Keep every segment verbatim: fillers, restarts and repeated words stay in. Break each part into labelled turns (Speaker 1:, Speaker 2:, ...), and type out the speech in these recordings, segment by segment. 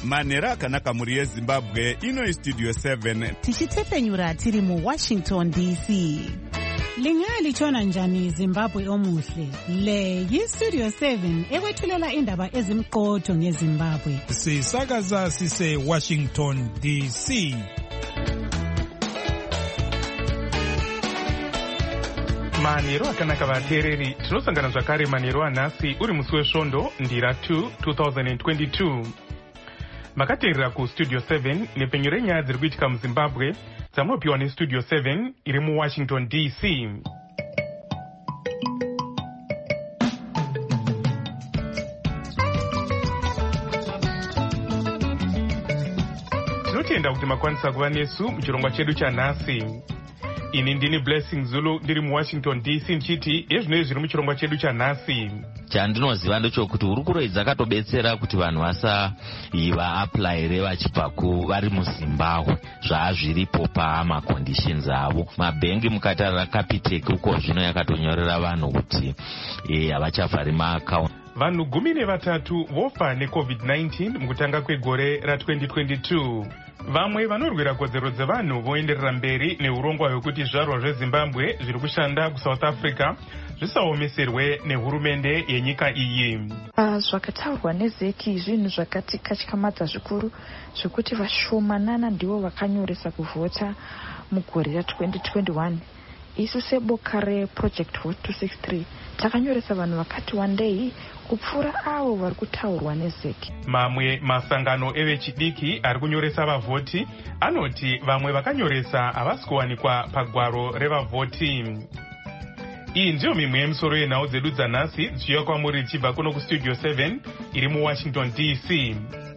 Speaker 1: manhero akanaka mhuri yezimbabwe. Ino Studio seven
Speaker 2: tichitepfenyura tiri muWashington D C.
Speaker 3: Lingalitshona njani Zimbabwe omuhle? Le yiStudio seven ekwethulela indaba ezimqotho ngeZimbabwe.
Speaker 4: Sisakaza sise Washington D C.
Speaker 5: Manhero akanaka vateereri, tinosangana zvakare manhero anhasi uri musi wesvondo ndira two twenty twenty-two. Makateerera kuStudio seven nepenyu renyaya dziri kuitika muZimbabwe dzamunopiwa neStudio seven iri muWashington D C. Tinotenda kuti makwanisa kuva nesu muchirongwa chedu chanhasi. Ini ndini Blessing Zulu ndiri muWashington D C nchiti ezvinoi zviri muchirongwa chedu chanhasi.
Speaker 6: Chandinoziva ndechokuti hurukuro dzakatobetsera kuti vanhu vasaiva applyire vachibva vari muZimbabwe zvazviripo pamaconditions avo. Mabhengi mukatarira Capitec uko zvino yakatonyorera vanhu kuti havachavhari maakaunti.
Speaker 5: Vanhu gumi nevatatu vofa neCovid nineteen mukutanga kwegore ra twenty twenty-two. Vamwe vanorwira kodzero dzevanhu voenderera mberi neurongwa hwekuti zvizvarwa zveZimbabwe zviri kushanda kuSouth Africa zvisaomeserwe nehurumende yenyika iyi.
Speaker 7: Uh, zvakataurwa nezeki zvinhu zvakatikatyamadza zvikuru zvekuti vashomanana ndivo vakanyoresa kuvhota mugore ra twenty twenty-one. Isu seboka reProject Vote two sixty-three takanyoresa vanhu vakati wandei kupfuura avo vari kutaurwa nezeki.
Speaker 5: Mamwe masangano evechidiki ari kunyoresa vavhoti anoti vamwe vakanyoresa havasi kuwanikwa pagwaro revavhoti. Iyi ndiyo mimwe yemisoro yenhau dzedu dzanhasi dzichiuya kwamuri ichibva kuno kuStudio seven iri muWashington D C.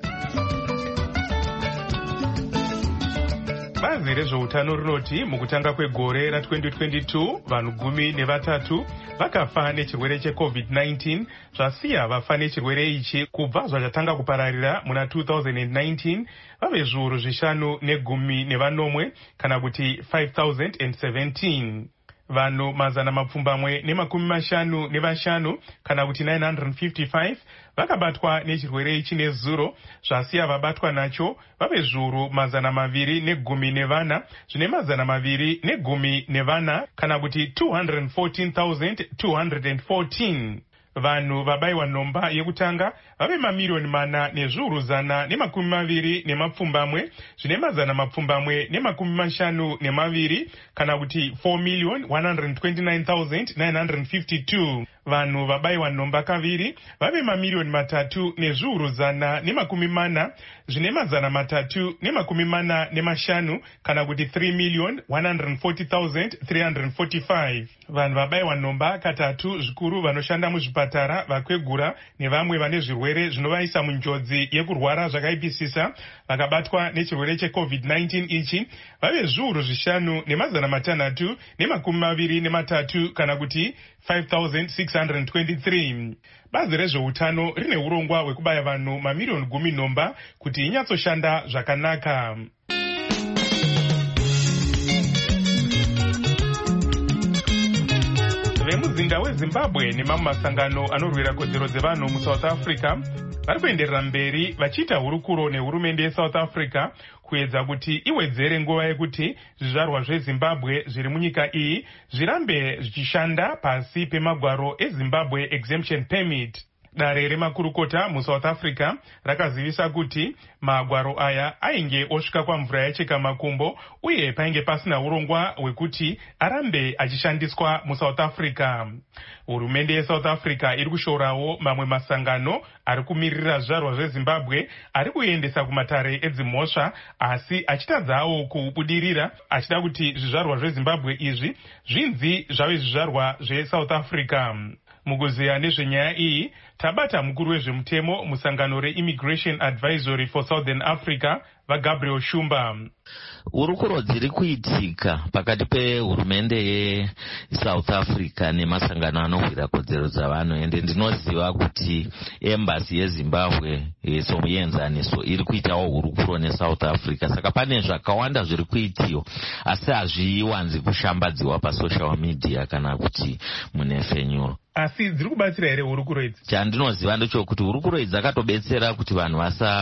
Speaker 5: Bazi rezveutano rinoti mukutanga kwegore ra twenty twenty-two vanhu gumi nevatatu vakafa nechirwere cheCovid nineteen zvasiya vafa nechirwere ichi kubva zvachatanga kupararira muna two thousand nineteen vave zviuru zvishanu negumi nevanomwe kana kuti five thousand seventeen. Vanhu mazana mapfumbamwe nemakumi mashanu nevashanu kana kuti nine hundred fifty-five vakabatwa nechirwere ichi nezuro zvasiya vabatwa nacho vave zviuru mazana maviri negumi nevana zvine mazana maviri negumi nevana kana kuti two hundred fourteen thousand two hundred fourteen. Vanhu vabayiwa nhomba yekutanga vave mamiliyoni mana nezviuru zana nemakumi maviri nemapfumbamwe zvine mazana mapfumbamwe nemakumi mashanu nemaviri kana kuti four million one hundred twenty-nine thousand nine hundred fifty-two. Vanhu vabayiwa nhomba kaviri vave mamiliyoni matatu nezviuru zana nemakumi mana zvine mazana matatu nemakumi mana nemashanu kana kuti three million one hundred forty thousand three hundred forty-five. Vanhu vabayiwa nhomba katatu zvikuru vanoshanda muzvipatara, vakwegura nevamwe vane zvirwere zvinovaisa munjodzi yekurwara zvakaipisisa vakabatwa nechirwere cheCovid nineteen ichi vave zviuru zvishanu nemazana matanhatu nemakumi maviri nematatu kana kuti five thousand six hundred twenty-three. Bazi rezveutano rine urongwa hwekubaya vanhu mamiliyoni gumi nhomba kuti inyatsoshanda zvakanaka. Vemuzinda weZimbabwe nemamwe masangano anorwira kodzero dzevanhu muSouth Africa vari kuenderera mberi vachiita hurukuro nehurumende yeSouth Africa kuedza kuti iwedzere nguva yekuti zvizvarwa zveZimbabwe zviri munyika iyi zvirambe zvichishanda pasi pemagwaro eZimbabwe Exemption Permit. Dare remakurukota muSouth Africa rakazivisa kuti magwaro aya ainge osvika kwamvura yacheka makumbo uye painge pasina urongwa hwekuti arambe achishandiswa muSouth Africa. Hurumende yeSouth Africa iri kushorawo mamwe masangano ari kumirira zvizvarwa zveZimbabwe ari kuendesa kumatare edzimhosva asi achitadzawo kubudirira achida kuti zvizvarwa zveZimbabwe izvi zvinzi zvave zvizvarwa zveSouth Africa. Mukuziya nezvenyaya iyi tabata mukuru wezvemutemo musangano reImmigration Advisory for Southern Africa vaGabriel Shumba.
Speaker 6: Urukuro dziri kuitika pakati pehurumende yeSouth Africa nemasangano anowira kodzero dzavanhu, ende ndinoziva kuti embassy yeZimbabwe somuenzaniso iri kuitawo hurukuro neSouth Africa. Saka pane zvakawanda zviri kuitiwa asi hazviwanzi kushambadziwa pasocial media kana kuti munefenyuro.
Speaker 5: Asi dziri kubatsira here hurukuro idzi?
Speaker 6: Chandinoziva ndechokuti hurukuro idzi dzakatobetsera kuti vanhu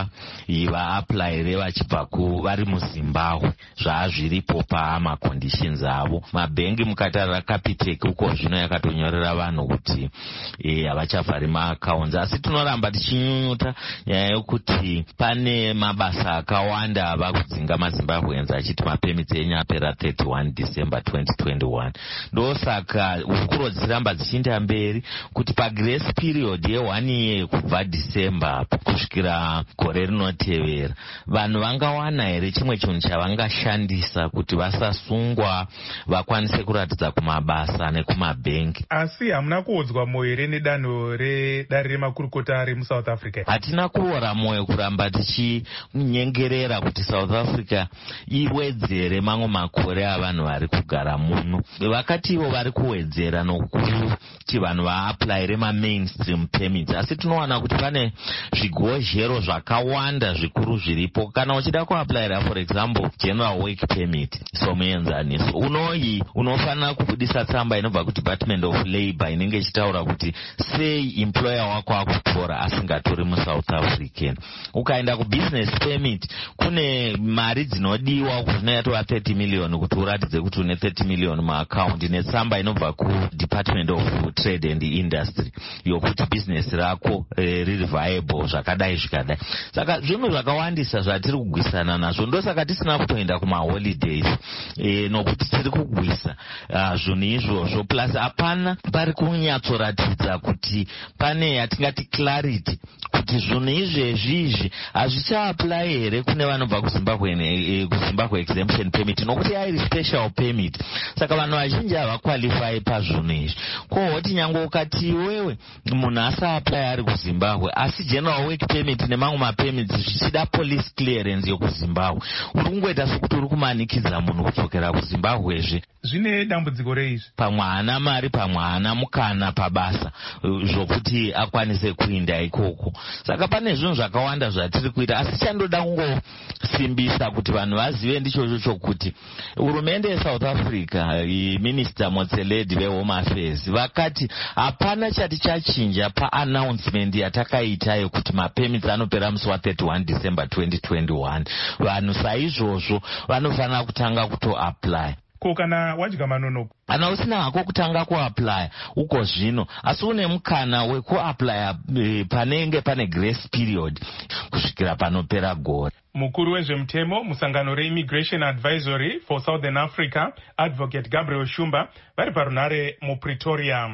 Speaker 6: vasaiva-aplayire vachibva vari muZimbabwe zvazviripo pamaconditions avo. Mabhengi mukatarira Capitec uko zvino yakatonyorera vanhu kuti havachavhari maaccounts. Asi tinoramba tichinyunyuta nyaya yokuti pane mabasa akawanda ava kudzinga maZimbabweans achiti mapemits enyu apera thirty-one December twenty twenty-one. Ndosaka hurukuro dziramba dzichienda mberi kuti pagrace period ye-one year kubva December kusvikira gore rinotevera vanhu vangawana here chimwe chinhu chavangashandisa kuti vasasungwa vakwanise kuratidza kumabasa nekumabhengi.
Speaker 5: Asi hamuna kuodzwa moyo here nedanho redare remakurukota remuSouth Africa?
Speaker 6: Hatina kuora moyo kuramba tichinyengerera kuti South Africa iwedzere mamwe makore avanhu vari kugara muno. Vakativo vari kuwedzera nokuti vanhu vaaplayire ma-mainstream permits, asi tinowana kuti pane zvigozhero zvakawanda zvikuru zviripo. Kana uchida kuaplayira for example general work permit somuenzaniso, unoyi unofanira kubudisa tsamba inobva kuDepartment of Labour inenge ichitaura kuti sei employer wako akutora asingatori muSouth African. Ukaenda kubusiness permit kune mari dzinodiwa zvinoitwa thirty million kuti uratidze kuti une thirty million muaccount netsamba inobva kuDepartment of Trade and Industry yokuti business rako e, riri viable zvakadai zvikadai. Saka zvinhu zvakawandisa zvatiri kugwisana nazvo, ndosaka tisina kutoenda kumaholidays e, nokuti tiri kugwisa uh, zvinhu izvozvo. Plus hapana pari kunyatsoratidza kuti pane yatingati clarity kuti zvinhu izvezvizvi hazvichaapply here kune vanobva kuZimbabwe e, kuZimbabwe exemption permit nokuti airi special permit. Saka vanhu vazhinji havaqualify pazvinhu izvi. Kohoti nyange ukati wewe munhu asaapply ari kuZimbabwe asi general work permit nemamwe mapermits zvichida police clearance yokuZimbabwe, uri kungoita sokuti uri kumanikidza munhu kudzokera kuZimbabwezve.
Speaker 5: Zvine dambudziko reizvi, pamwe haana mari pamwe haana mukana pabasa zvokuti akwanise kuinda ikoko. Saka pane zvinhu zvakawanda zvatiri kuita, asi chandoda kungosimbisa kuti vanhu vazive ndichocho chokuti hurumende yeSouth Africa, Minister Motsoaledi veHome Affairs vakati hapana chati chachinja paannouncement yatakaita yekuti mapermits anopera musi wa-thirty-one December twenty twenty-one. Vanhu saizvozvo vanofanira kutanga kutoapply. Ko kana wadya manonopo
Speaker 6: kana usina hako kutanga kuapply uko zvino, asi une mukana wekuapply e, panenge pane grace period kusvikira panopera gore.
Speaker 5: Mukuru wezvemutemo musangano reImmigration Advisory for Southern Africa, Advocate Gabriel Shumba, vari parunhare muPretoria.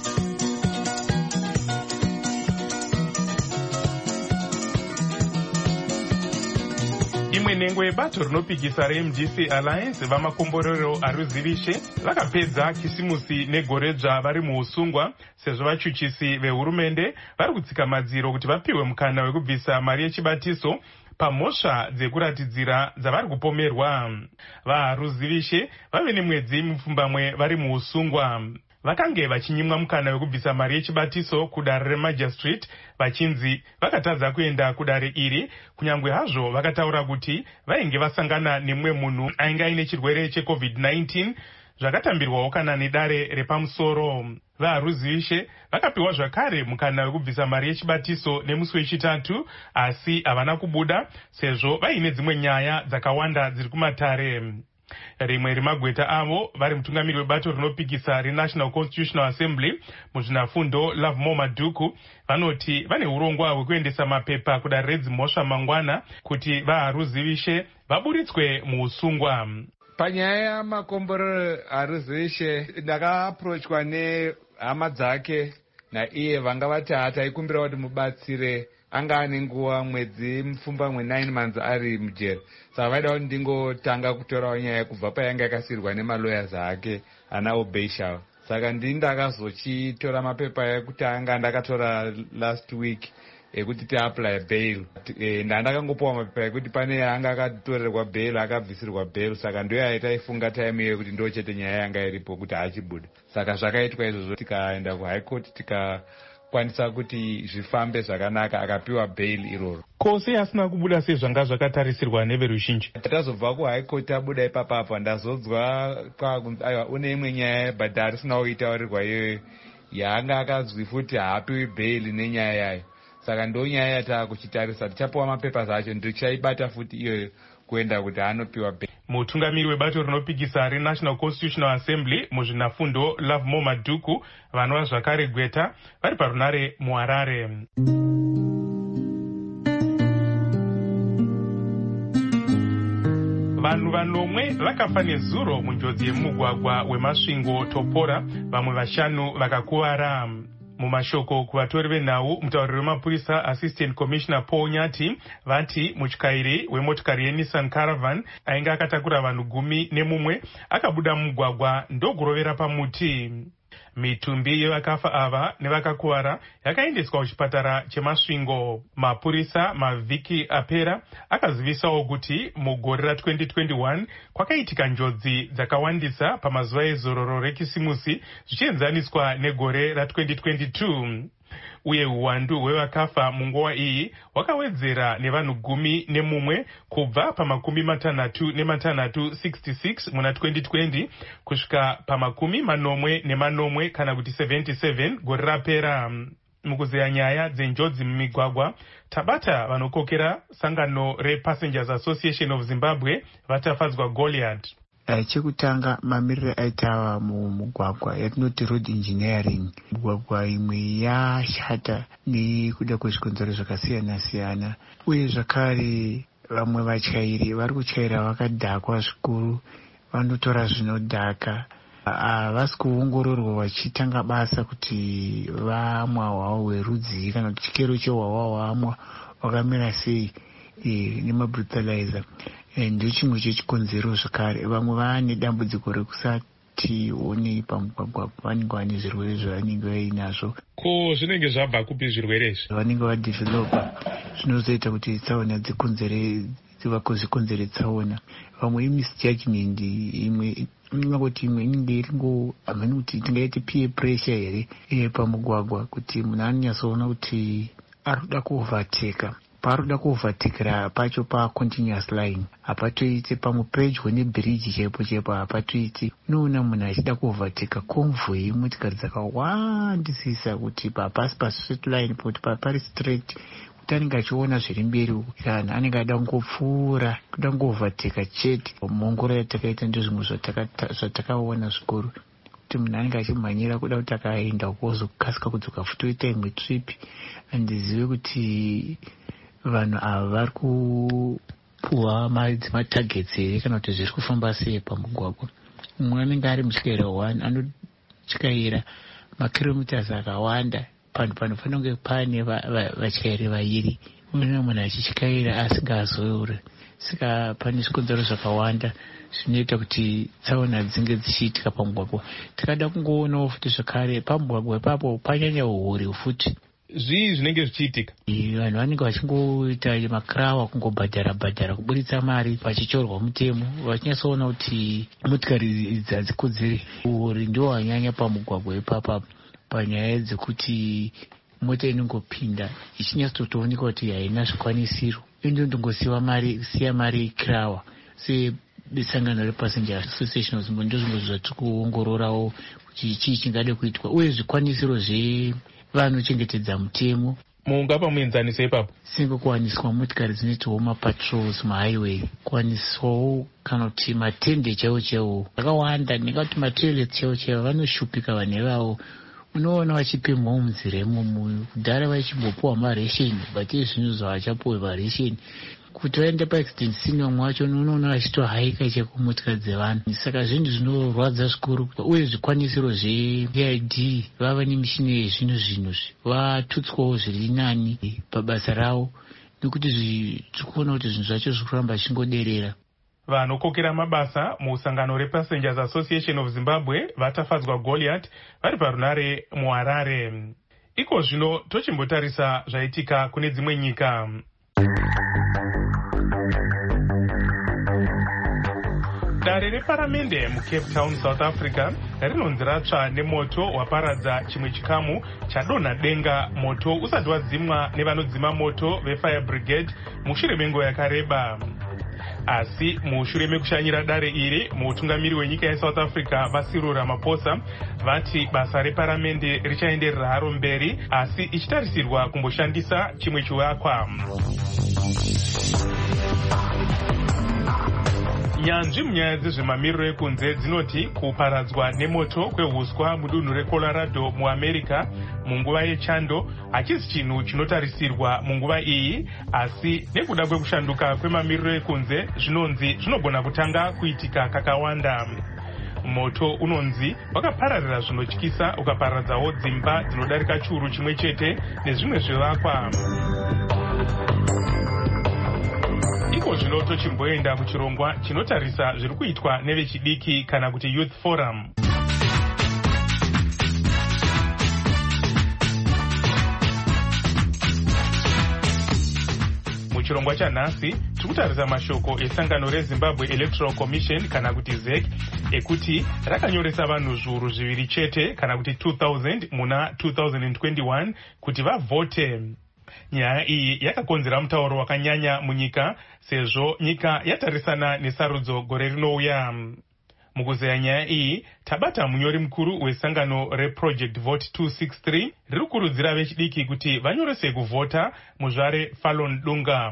Speaker 5: Imwe nhengo yebato rinopikisa reM D C Alliance vamakomborero aruzivishe vakapedza kisimusi negoredzva vari muusungwa sezvo vachuchisi vehurumende vari kutsika madziro kuti vapiwe mukana wekubvisa mari yechibatiso pamhosva dzekuratidzira dzavari kupomerwa. Varuzivishe vave nemwedzi mupfumbamwe vari muusungwa. Vakange vachinyimwa mukana wekubvisa mari yechibatiso kudare remagistrate vachinzi vakatadza kuenda kudare iri, kunyangwe hazvo vakataura kuti vainge vasangana nemwe munhu ainge aine chirwere checovid nineteen zvakatambirwawo kana nedare repamusoro. Varuzivishe vakapiwa zvakare mukana wekubvisa mari yechibatiso nemusi wechitatu, asi havana kubuda sezvo vaine dzimwe nyaya dzakawanda dziri kumatare. Rimwe remagweta avo vari mutungamiri webato rinopikisa reNational Constitutional Assembly muzvinafundo Lovemore Maduku vanoti vane urongwa hwekuendesa mapepa kudare redzimhosva mangwana kuti varuzivishe vaburitswe muusungwa.
Speaker 8: Panyaya yamakomborero aruzivishe ndakaapproachwa nehama dzake naiye vanga vati hataikumbira kuti mubatsire, anga ane nguva mwedzi mupfumbamwe nine months ari mujeri. Saka vaida kuti ndingotanga kutorawo nyaya yekubva payanga yakasirwa nemalawyers ake anawo Beishaw. Saka ndini ndakazochitora mapepa ekutanga ndakatora last week ekuti tiapply bail. E, ndandakangopuwa mapepa ekuti pane anga akatorerwa bail akabvisirwa bail, saka ndoyo yaitaifunga time iyo kuti ndo chete nyaya yanga iripo kuti achibuda. Saka zvakaitwa izvozvo tikaenda kuhigh court tikakwanisa kuti zvifambe zvakanaka, akapiwa bail iroro.
Speaker 5: Kose asina kubuda sezvanga zvakatarisirwa neveruzhinji.
Speaker 8: Tazobva kuhigh court abuda ipapapa ndazonzwa aiwa une imwe nyaya but harisina kuitaurirwa iyoyo yaanga akazwi futi haapiwi bail nenyaya yayo. Saka ndo nyaya yatakuchitarisa, tichapiwa mapepa zacho ndichaibata futi iyoyo kuenda kuti anopiwa bail.
Speaker 5: Mutungamiri webato rinopikisa reNational Constitutional Assembly muzvinafundo Lovemore Madhuku vanova zvakare Gweta vari parunare muHarare. Vanhu vanomwe vakafa nezuro munjodzi yemugwagwa wemasvingo Topora, vamwe vashanu vakakuvara. Mumashoko kuvatori venhau, mutauriri wemapurisa Assistant Commissioner Paul Nyati vati mutyairi wemotikari yeNissan Caravan ainge akatakura vanhu gumi nemumwe akabuda mugwagwa ndokurovera pamuti. Mitumbi yevakafa ava nevakakuvara yakaendeswa kuchipatara chemasvingo. Mapurisa mavhiki apera akazivisawo kuti mugore ra-twenty twenty-one kwakaitika njodzi dzakawandisa pamazuva ezororo rekisimusi zvichienzaniswa negore ra-twenty twenty-two. Uye uwandu hwevakafa munguva iyi wakawedzera nevanhu gumi nemumwe kubva pamakumi matanhatu nematanhatu sixty-six muna twenty twenty kusvika pamakumi manomwe nemanomwe kana kuti seventy-seven gore rapera. Mukuzeya nyaya dzenjodzi mumigwagwa, tabata vanokokera sangano rePassengers Association of Zimbabwe vatafadzwa Goliath.
Speaker 9: Chekutanga mamiriro aita mumugwagwa yatinoti road engineering. Mugwagwa imwe yashata nekuda kwezvikonzero zvakasiyana siyana, uye zvakare vamwe vatyairi vari kutyaira vakadhakwa zvikuru, vanotora zvinodhaka. Havasi kuongororwa vachitanga basa kuti vamwa hwahwa hwerudzi kana kuti chikero chehwahwa hwamwa wakamira sei nemabreathalyzer. Ndo chimwe chechikonzero zvakare. Vamwe vane dambudziko rekusati one pamugwagwa, vanenge vane zvirwere zvavanenge vainazvo.
Speaker 5: Ko zvinenge zvabva kupi zvirwere izvi?
Speaker 9: Vanenge vadhivhelopa zvinozoita kuti tsaona dzikonzere dzivakozvikonzere tsaona. Vamwe imisjudgment, imwe inongoti imwe inenge iringo amene kuti tingaiti peer pressure here pamugwagwa, kuti munhu anonyatsoona kuti arikuda kuovateka. Paroda kuovatekera pacho pa continuous line hapatoite, pamwe pedyo nebridge chaipo chaipo hapatoite. Unoona munhu achida kuovateka convoy motikari dzakawandisisa kuti papasi pastraight line poti papari straight, kuti anenge achiona zviri mberi kana anenge ada kungopfuura kuda kungovateka chete. Muongoro yatakaita ndozvimwe zvatakaona zvikuru, kuti munhu anenge achimhanyira kuda kuti akaenda kwozokasika kudzoka futoita imwe trip. Handizive kuti vanhu ava vari kupuwa matargets here kana kuti zviri kufamba sei pamugwagwa. Mumwe anenge ari mutyaira one anotyaira makilometers akawanda, panhu panofanira kunge pane vatyairi vairi, unoona munhu achityaira asingazoore. Saka pane zvikonzero zvakawanda zvinoita kuti tsaona dzinge dzichiitika pamugwagwa. Tikada kungoonawo futi zvakare pamugwagwa ipapo panyanya uhuri futi.
Speaker 5: Zvii zvinenge zvichiitika?
Speaker 9: Vanhu vanenge vachingoita makrawa kungobhadhara bhadhara kuburitsa mari pachichorwa mutemo, vachinyatsoona kuti motikari idzi hadzikodzeri. Uhuri ndiwo hwanyanya pamugwagwa ipapa panyaya dzekuti mota inongopinda ichinyatsotooneka kuti haina zvikwanisiro, indondongosiya mari siya mari krawa. Sesangano rePassengers Association of Zimbabwe ndozvimwe zvatiri kuongororawo kuti chii chingade kuitwa, uye zvikwanisiro zve vanochengetedza mutemo.
Speaker 5: Mungapa muenzaniso ipapo?
Speaker 9: Senge kuwaniswa motikari dzinoitawo mapatrols mahighway, kuwaniswawo kana kuti matende chaiwo chaiwo akawanda, nekuti matoilet chaiwo chaiwo vanoshupika vanhu ivavo. Unoona vachipemhawo munzira imomo, kudhara vachimbopuwa maresheni, but izvino zvavachapuwe maresheni. Kuti vaende paaccident scene vamwe vacho unoona vachitohaika cheko motikari dzevanhu. Saka zvinhu zvinorwadza zvikuru, uye zvikwanisiro zve-A I D vava nemishini yezvino zvino vatutswawo zviri nani pabasa ravo, nekuti tirikuona kuti zvinhu zvacho zviri kuramba zvichingoderera.
Speaker 5: Vanokokera mabasa musangano rePassengers Association of Zimbabwe vatafadzwa Goliath vari parunare muHarare. Iko zvino tochimbotarisa zvaitika kune dzimwe nyika. Dare reparamende muCape Town, South Africa rinonzi ratsva nemoto waparadza chimwe chikamu chadonha denga, moto usati wadzimwa nevanodzima moto veFire Brigade mushure menguva yakareba. Asi mushure mekushanyira dare iri, mutungamiri wenyika yeSouth Africa Vasiro Ramaphosa vati basa reparamende richaenderera haro mberi, asi ichitarisirwa kumboshandisa chimwe chivakwa. Nyanzvi munyaya dzezvemamiriro ekunze dzinoti kuparadzwa nemoto kwehuswa mudunhu reColorado muAmerica munguva yechando hachisi chinhu chinotarisirwa munguva iyi, asi nekuda kwekushanduka kwemamiriro ekunze zvinonzi zvinogona kutanga kuitika kakawanda. Moto unonzi wakapararira zvinotyisa ukaparadzawo dzimba dzinodarika chiuru chimwe chete nezvimwe zvivakwa. Iko zvino tochimboenda kuchirongwa chinotarisa zviri kuitwa nevechidiki kana kuti Youth Forum. Muchirongwa chanhasi tikutarisa mashoko esangano reZimbabwe Electoral Commission kana kuti Z E C ekuti rakanyoresa vanhu zviuru zviviri chete kana kuti two thousand muna two thousand twenty-one kuti vavhote. Nyaya iyi yakakonzera mutauro wakanyanya munyika sezvo nyika yatarisana nesarudzo gore rinouya. Mukuzeya nyaya iyi tabata munyori mukuru wesangano reProject Vote two sixty-three riri kurudzira vechidiki kuti vanyorese kuvhota muzvare Fallon Dunga.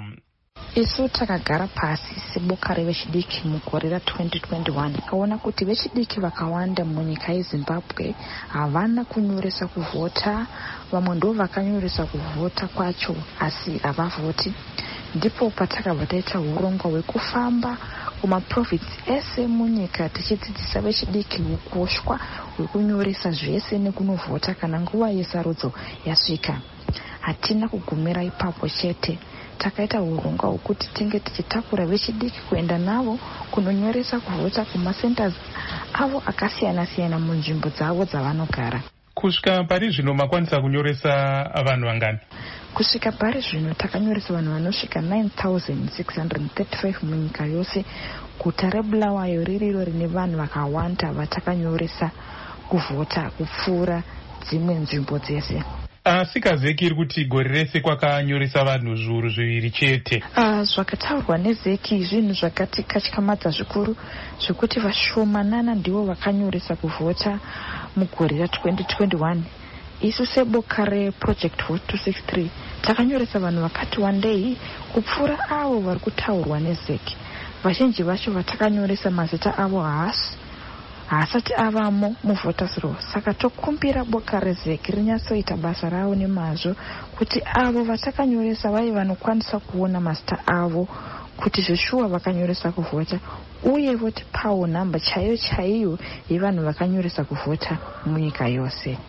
Speaker 7: Isu takagara pasi seboka revechidiki mugore ra twenty twenty-one kaona kuti vechidiki vakawanda munyika yeZimbabwe havana kunyoresa kuvhota, vamwe ndo vakanyoresa kuvhota kwacho asi havavhoti. Ndipo patakabva taita urongwa hwekufamba kumaprovinsi ese munyika tichidzidzisa vechidiki ukoshwa hwekunyoresa zvese nekunovhota kana nguva yesarudzo yasvika. Hatina kugumira ipapo chete, takaita urongwa hwekuti tinge tichitakura vechidiki kuenda navo kunonyoresa kuvhota kumasenters avo akasiyana siyana munzvimbo dzavo dzavanogara.
Speaker 5: Kusvika pari zvino makwanisa kunyoresa vanhu vangani?
Speaker 7: Kusvika pari zvino takanyoresa vanhu vanosvika nine thousand six hundred thirty-five munyika yose. Guta reBulawayo ririro rine vanhu vakawanda vatakanyoresa kuvhota kupfuura dzimwe nzvimbo dzese.
Speaker 5: Asi kazeki iri kuti gore rese kwakanyoresa vanhu zviuru zviviri chete.
Speaker 7: Uh, zvakataurwa nezeki zvinhu zvakati katyamadza zvikuru zvekuti vashomanana ndivo vakanyoresa kuvhota mugore ra twenty twenty-one. Isu seboka reProject Vote two sixty-three takanyoresa vanhu vakati wandei kupfuura avo vari kutaurwa nezeki. Vazhinji vacho vatakanyoresa mazita avo haasi haasati avamo muvhoters roll. Saka tokumbira boka rezeki rinyatsoita basa ravo nemazvo kuti avo vatakanyoresa vai vanokwanisa kuona mazita avo kuti zveshuwa vakanyoresa kuvhota uye voti pawo nhamba chaiyo chaiyo yevanhu vakanyoresa kuvhota munyika yose.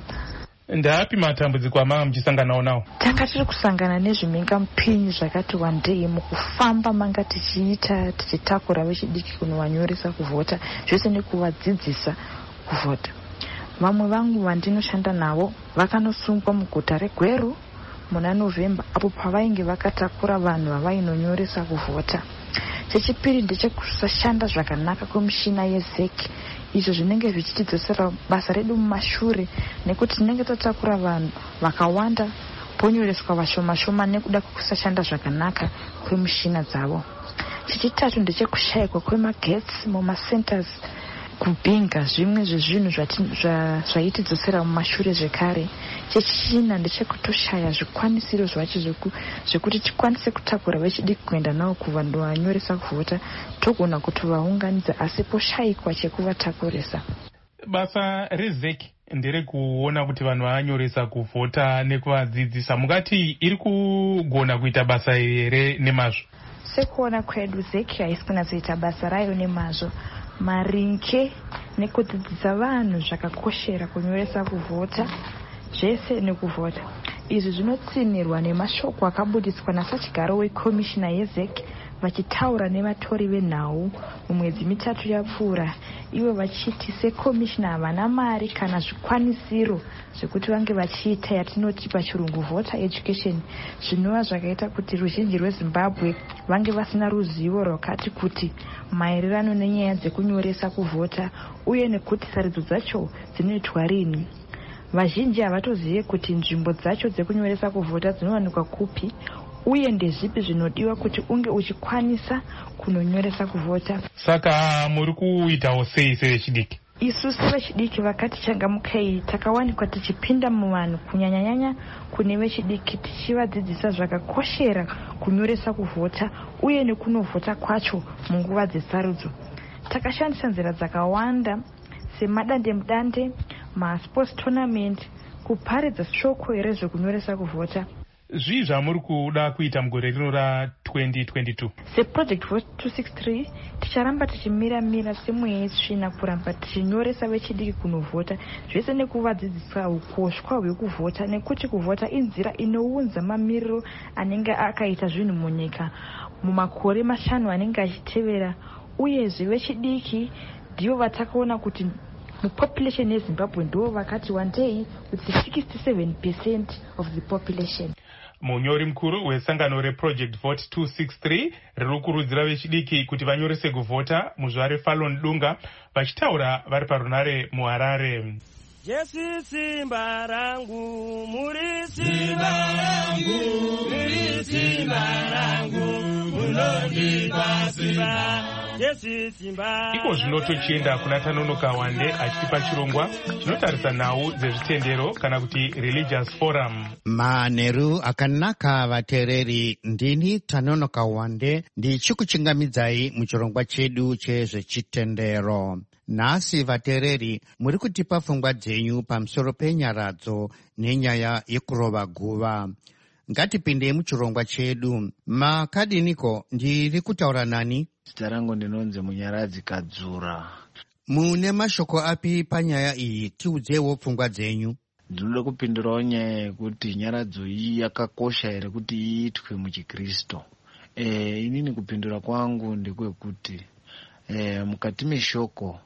Speaker 5: Ndapi matambudziko amava muchisanganawo nawo?
Speaker 7: Tanga tiri kusangana nezvimhinga mupinyi zvakati wandei mukufamba manga tichiita tichitakura vechidiki kunovanyoresa kuvhota zvese nekuvadzidzisa kuvhota. Vamwe vangu vandinoshanda navo vakanosungwa muguta reGweru muna November apo pavainge vakatakura vanhu vavainonyoresa kuvhota. Chechipiri ndechekusashanda zvakanaka kwemishina yezeki izvo zvinenge zvichitidzosera basa redu mumashure nekuti tinenge tatakura vanhu vakawanda ponyoreswa vashoma shoma nekuda kwekusashanda zvakanaka kwemishina dzavo. Chechitatu ndechekushayikwa kwemagetsi mumasenters kubhinga zvimwe zvezvinhu zvaitidzosera mumashure zvekare. Chechina ndechekutoshaya zvikwanisiro zvacho zvekuti tikwanise kutakura vechidiki kuenda navo kuvanhu vanyoresa kuvhota togona kutovaunganidza asi poshayikwa chekuvatakurisa.
Speaker 5: Basa rezeki ndere kuona kuti vanhu vanyoresa kuvhota nekuvadzidzisa. Mungati iri kugona kuita basa here nemazvo?
Speaker 7: Sekuona kwedu zeki haisi kunatsoita basa rayo nemazvo. Marinke nekudzidzisa vanhu zvakakoshera kunyoresa kuvhota zvese nekuvhota. Izvi zvinotsinirwa nemashoko akabudiswa nasachigaro wekomishina yezeki vachitaura nevatori venhau mumwedzi mitatu yapfuura ivo vachiti sekomishina havana mari kana zvikwanisiro zvekuti vange vachiita yatinoti pachirungu voter education, zvinova zvakaita kuti ruzhinji rwezimbabwe vange vasina ruzivo rwakati kuti maererano nenyaya dzekunyoresa kuvhota uye nekuti sarudzo dzacho dzinoitwa rini. Vazhinji havatozive kuti nzvimbo dzacho dzekunyoresa kuvhota dzinowanikwa kupi uye ndezvipi zvinodiwa kuti unge uchikwanisa kunonyoresa kuvhota.
Speaker 5: Saka muri kuitawo sei sevechidiki?
Speaker 7: Isu sevechidiki vakati changamukei takawanikwa tichipinda muvanhu kunyanyanyanya kune vechidiki tichivadzidzisa zvakakoshera kunyoresa kuvhota uye nekunovhota kwacho munguva dzesarudzo. Takashandisa nzira dzakawanda semadandemudande, masports tournament, kuparidza shoko rezvekunyoresa kuvhota.
Speaker 5: Zvii zvamuri kuda kuita mugore rino ra twenty twenty-two?
Speaker 7: seproject vote two sixty-three ticharamba tichimira mira semweya tsvina kuramba tichinyoresa vechidiki kunovhota, zvese nekuvadzidzisa ukoshwa hwekuvhota, nekuti kuvhota inzira inounza mamiriro anenge akaita zvinhu munyika mumakore mashanu anenge achitevera. Uyezve vechidiki ndivo vatakaona kuti mupopulation yeZimbabwe ndivo vakati one day with sixty-seven percent of the population.
Speaker 5: Munyori mukuru wesangano reproject vote two sixty-three riri kurudzira vechidiki kuti vanyorese kuvhota muzvare Fallon Dunga vachitaura vari parunare muHarare.
Speaker 10: Jesu simba rangu, muri simba rangu, muri simba rangu, munondipa simba.
Speaker 5: Iko zvino tochienda kuna Tanonoka Wande achitipa chirongwa chinotarisa nhau dzezvitendero kana kuti religious forum.
Speaker 11: Manheru akanaka vateereri, ndini Tanonoka Wande ndichikuchingamidzai muchirongwa chedu chezvechitendero. Nhasi vateereri, muri kutipa pfungwa dzenyu pamusoro penyaradzo nenyaya yekurova guva. Ngatipindei muchirongwa chedu. Makadiniko, ndiri kutaura nani?
Speaker 12: Zita rangu ndinonzi Munyaradzi Kadzura.
Speaker 11: Mune mashoko api panyaya iyi? Tiudzewo pfungwa dzenyu.
Speaker 12: Ndinoda kupindurawo nyaya yekuti nyaradzo iyi yakakosha here kuti iitwe muchiKristu. E, inini kupindura kwangu ndekwekuti e, mukati meshoko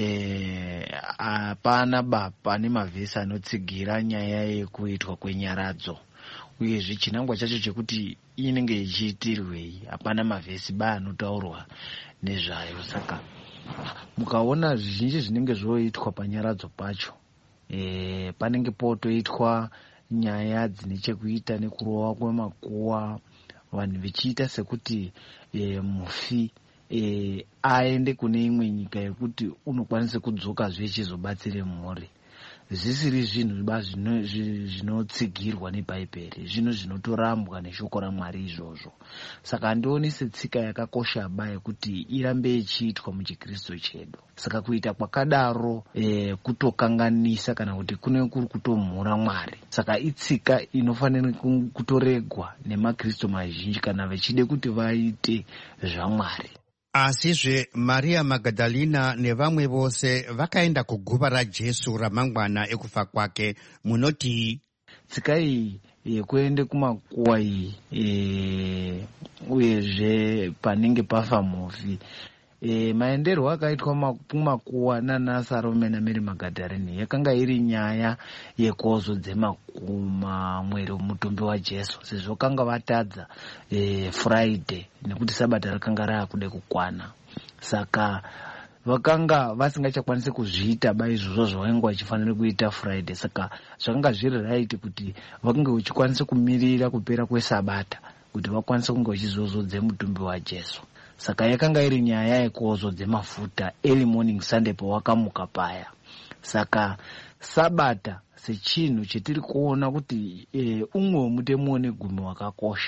Speaker 12: hapana e, bapa nemavhesi anotsigira nyaya yekuitwa kwenyaradzo. Uyezve chinangwa chacho chekuti inenge ichiitirwei hapana mavhesi ba anotaurwa nezvayo. Saka mukaona zvizhinji zvinenge zvoitwa panyaradzo pacho e, panenge potoitwa nyaya dzine chekuita nekurova kwemakuwa, vanhu vichiita sekuti e, mufi e, aende kune imwe nyika yekuti unokwanisa kudzoka zvechizobatsire mhuri. Zvisiri zvinhu zvinotsigirwa nebhaibheri, zvinhu zvinotorambwa neshoko raMwari izvozvo. Saka handioni setsika yakakosha ba yekuti irambe ichiitwa muchiKristu chedu. Saka kuita kwakadaro e, kutokanganisa kana kuti kune kuri kutomhura Mwari. Saka itsika inofanira kutoregwa nemaKristu mazhinji kana vechide kuti vaite zvaMwari.
Speaker 11: Asizve Maria Magdalena nevamwe vose vakaenda kuguva raJesu ramangwana ekufa kwake. Munoti
Speaker 12: tsika iyi yekuende kumakuwa iyi e, uyezve panenge pafa mufi e, maenderwo akaitwa kumakuwa nana Salome naMary Magdalena yakanga iri nyaya yekozodze makuma mweri mutumbi waJesu, sezvo kanga vatadza e, Friday nekuti sabata rakanga raakude kukwana. Saka vakanga vasingachakwanisi kuzviita ba izvozvo zvavange vachifanira kuita Friday. Saka zvakanga zviri right kuti vakange vachikwanisa kumirira kupera kwesabata kuti vakwanise kunge vachizozodze mutumbi waJesu. Saka yakanga iri nyaya yekozodze mafuta early morning Sunday pawakamuka paya. Saka sabata sechinhu chetiri kuona kuti e, umwe mutemo negumi wakakosha.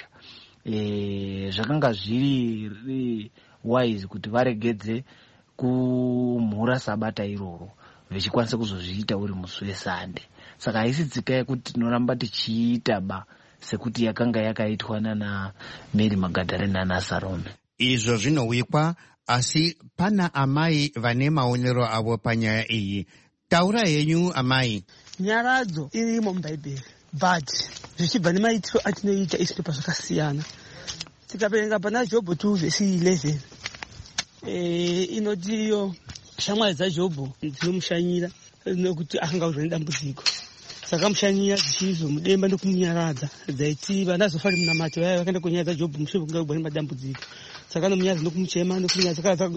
Speaker 12: E, zvakanga zviri wise kuti varegedze kumhura sabata iroro vechikwanisa kuzozviita uri musi weSunday. Saka haisi tsika yekuti tinoramba tichiita ba sekuti yakanga yakaitwa nana Mary Magdalena na Salome.
Speaker 11: Izvo zvinowikwa, asi pana amai vane maonero avo panyaya iyi. Taura yenyu amai.
Speaker 13: Nyaradzo irimo mubhaibheri, but zvichibva nemaitiro atinoita isi pazvakasiyana. Tikaverenga pana Jobho two vhesi eleven e, inotiyo shamwari dzaJobho dzinomushanyira nekuti akanga nedambudziko, saka mushanyira dzichizomudemba ndokumunyaradza, dzaiti vana azofari munamati vaya vakaenda kunyaradza Jobho mushure kunga ne madambudziko, saka nomunyaradza nokumuchema nokunyaradza.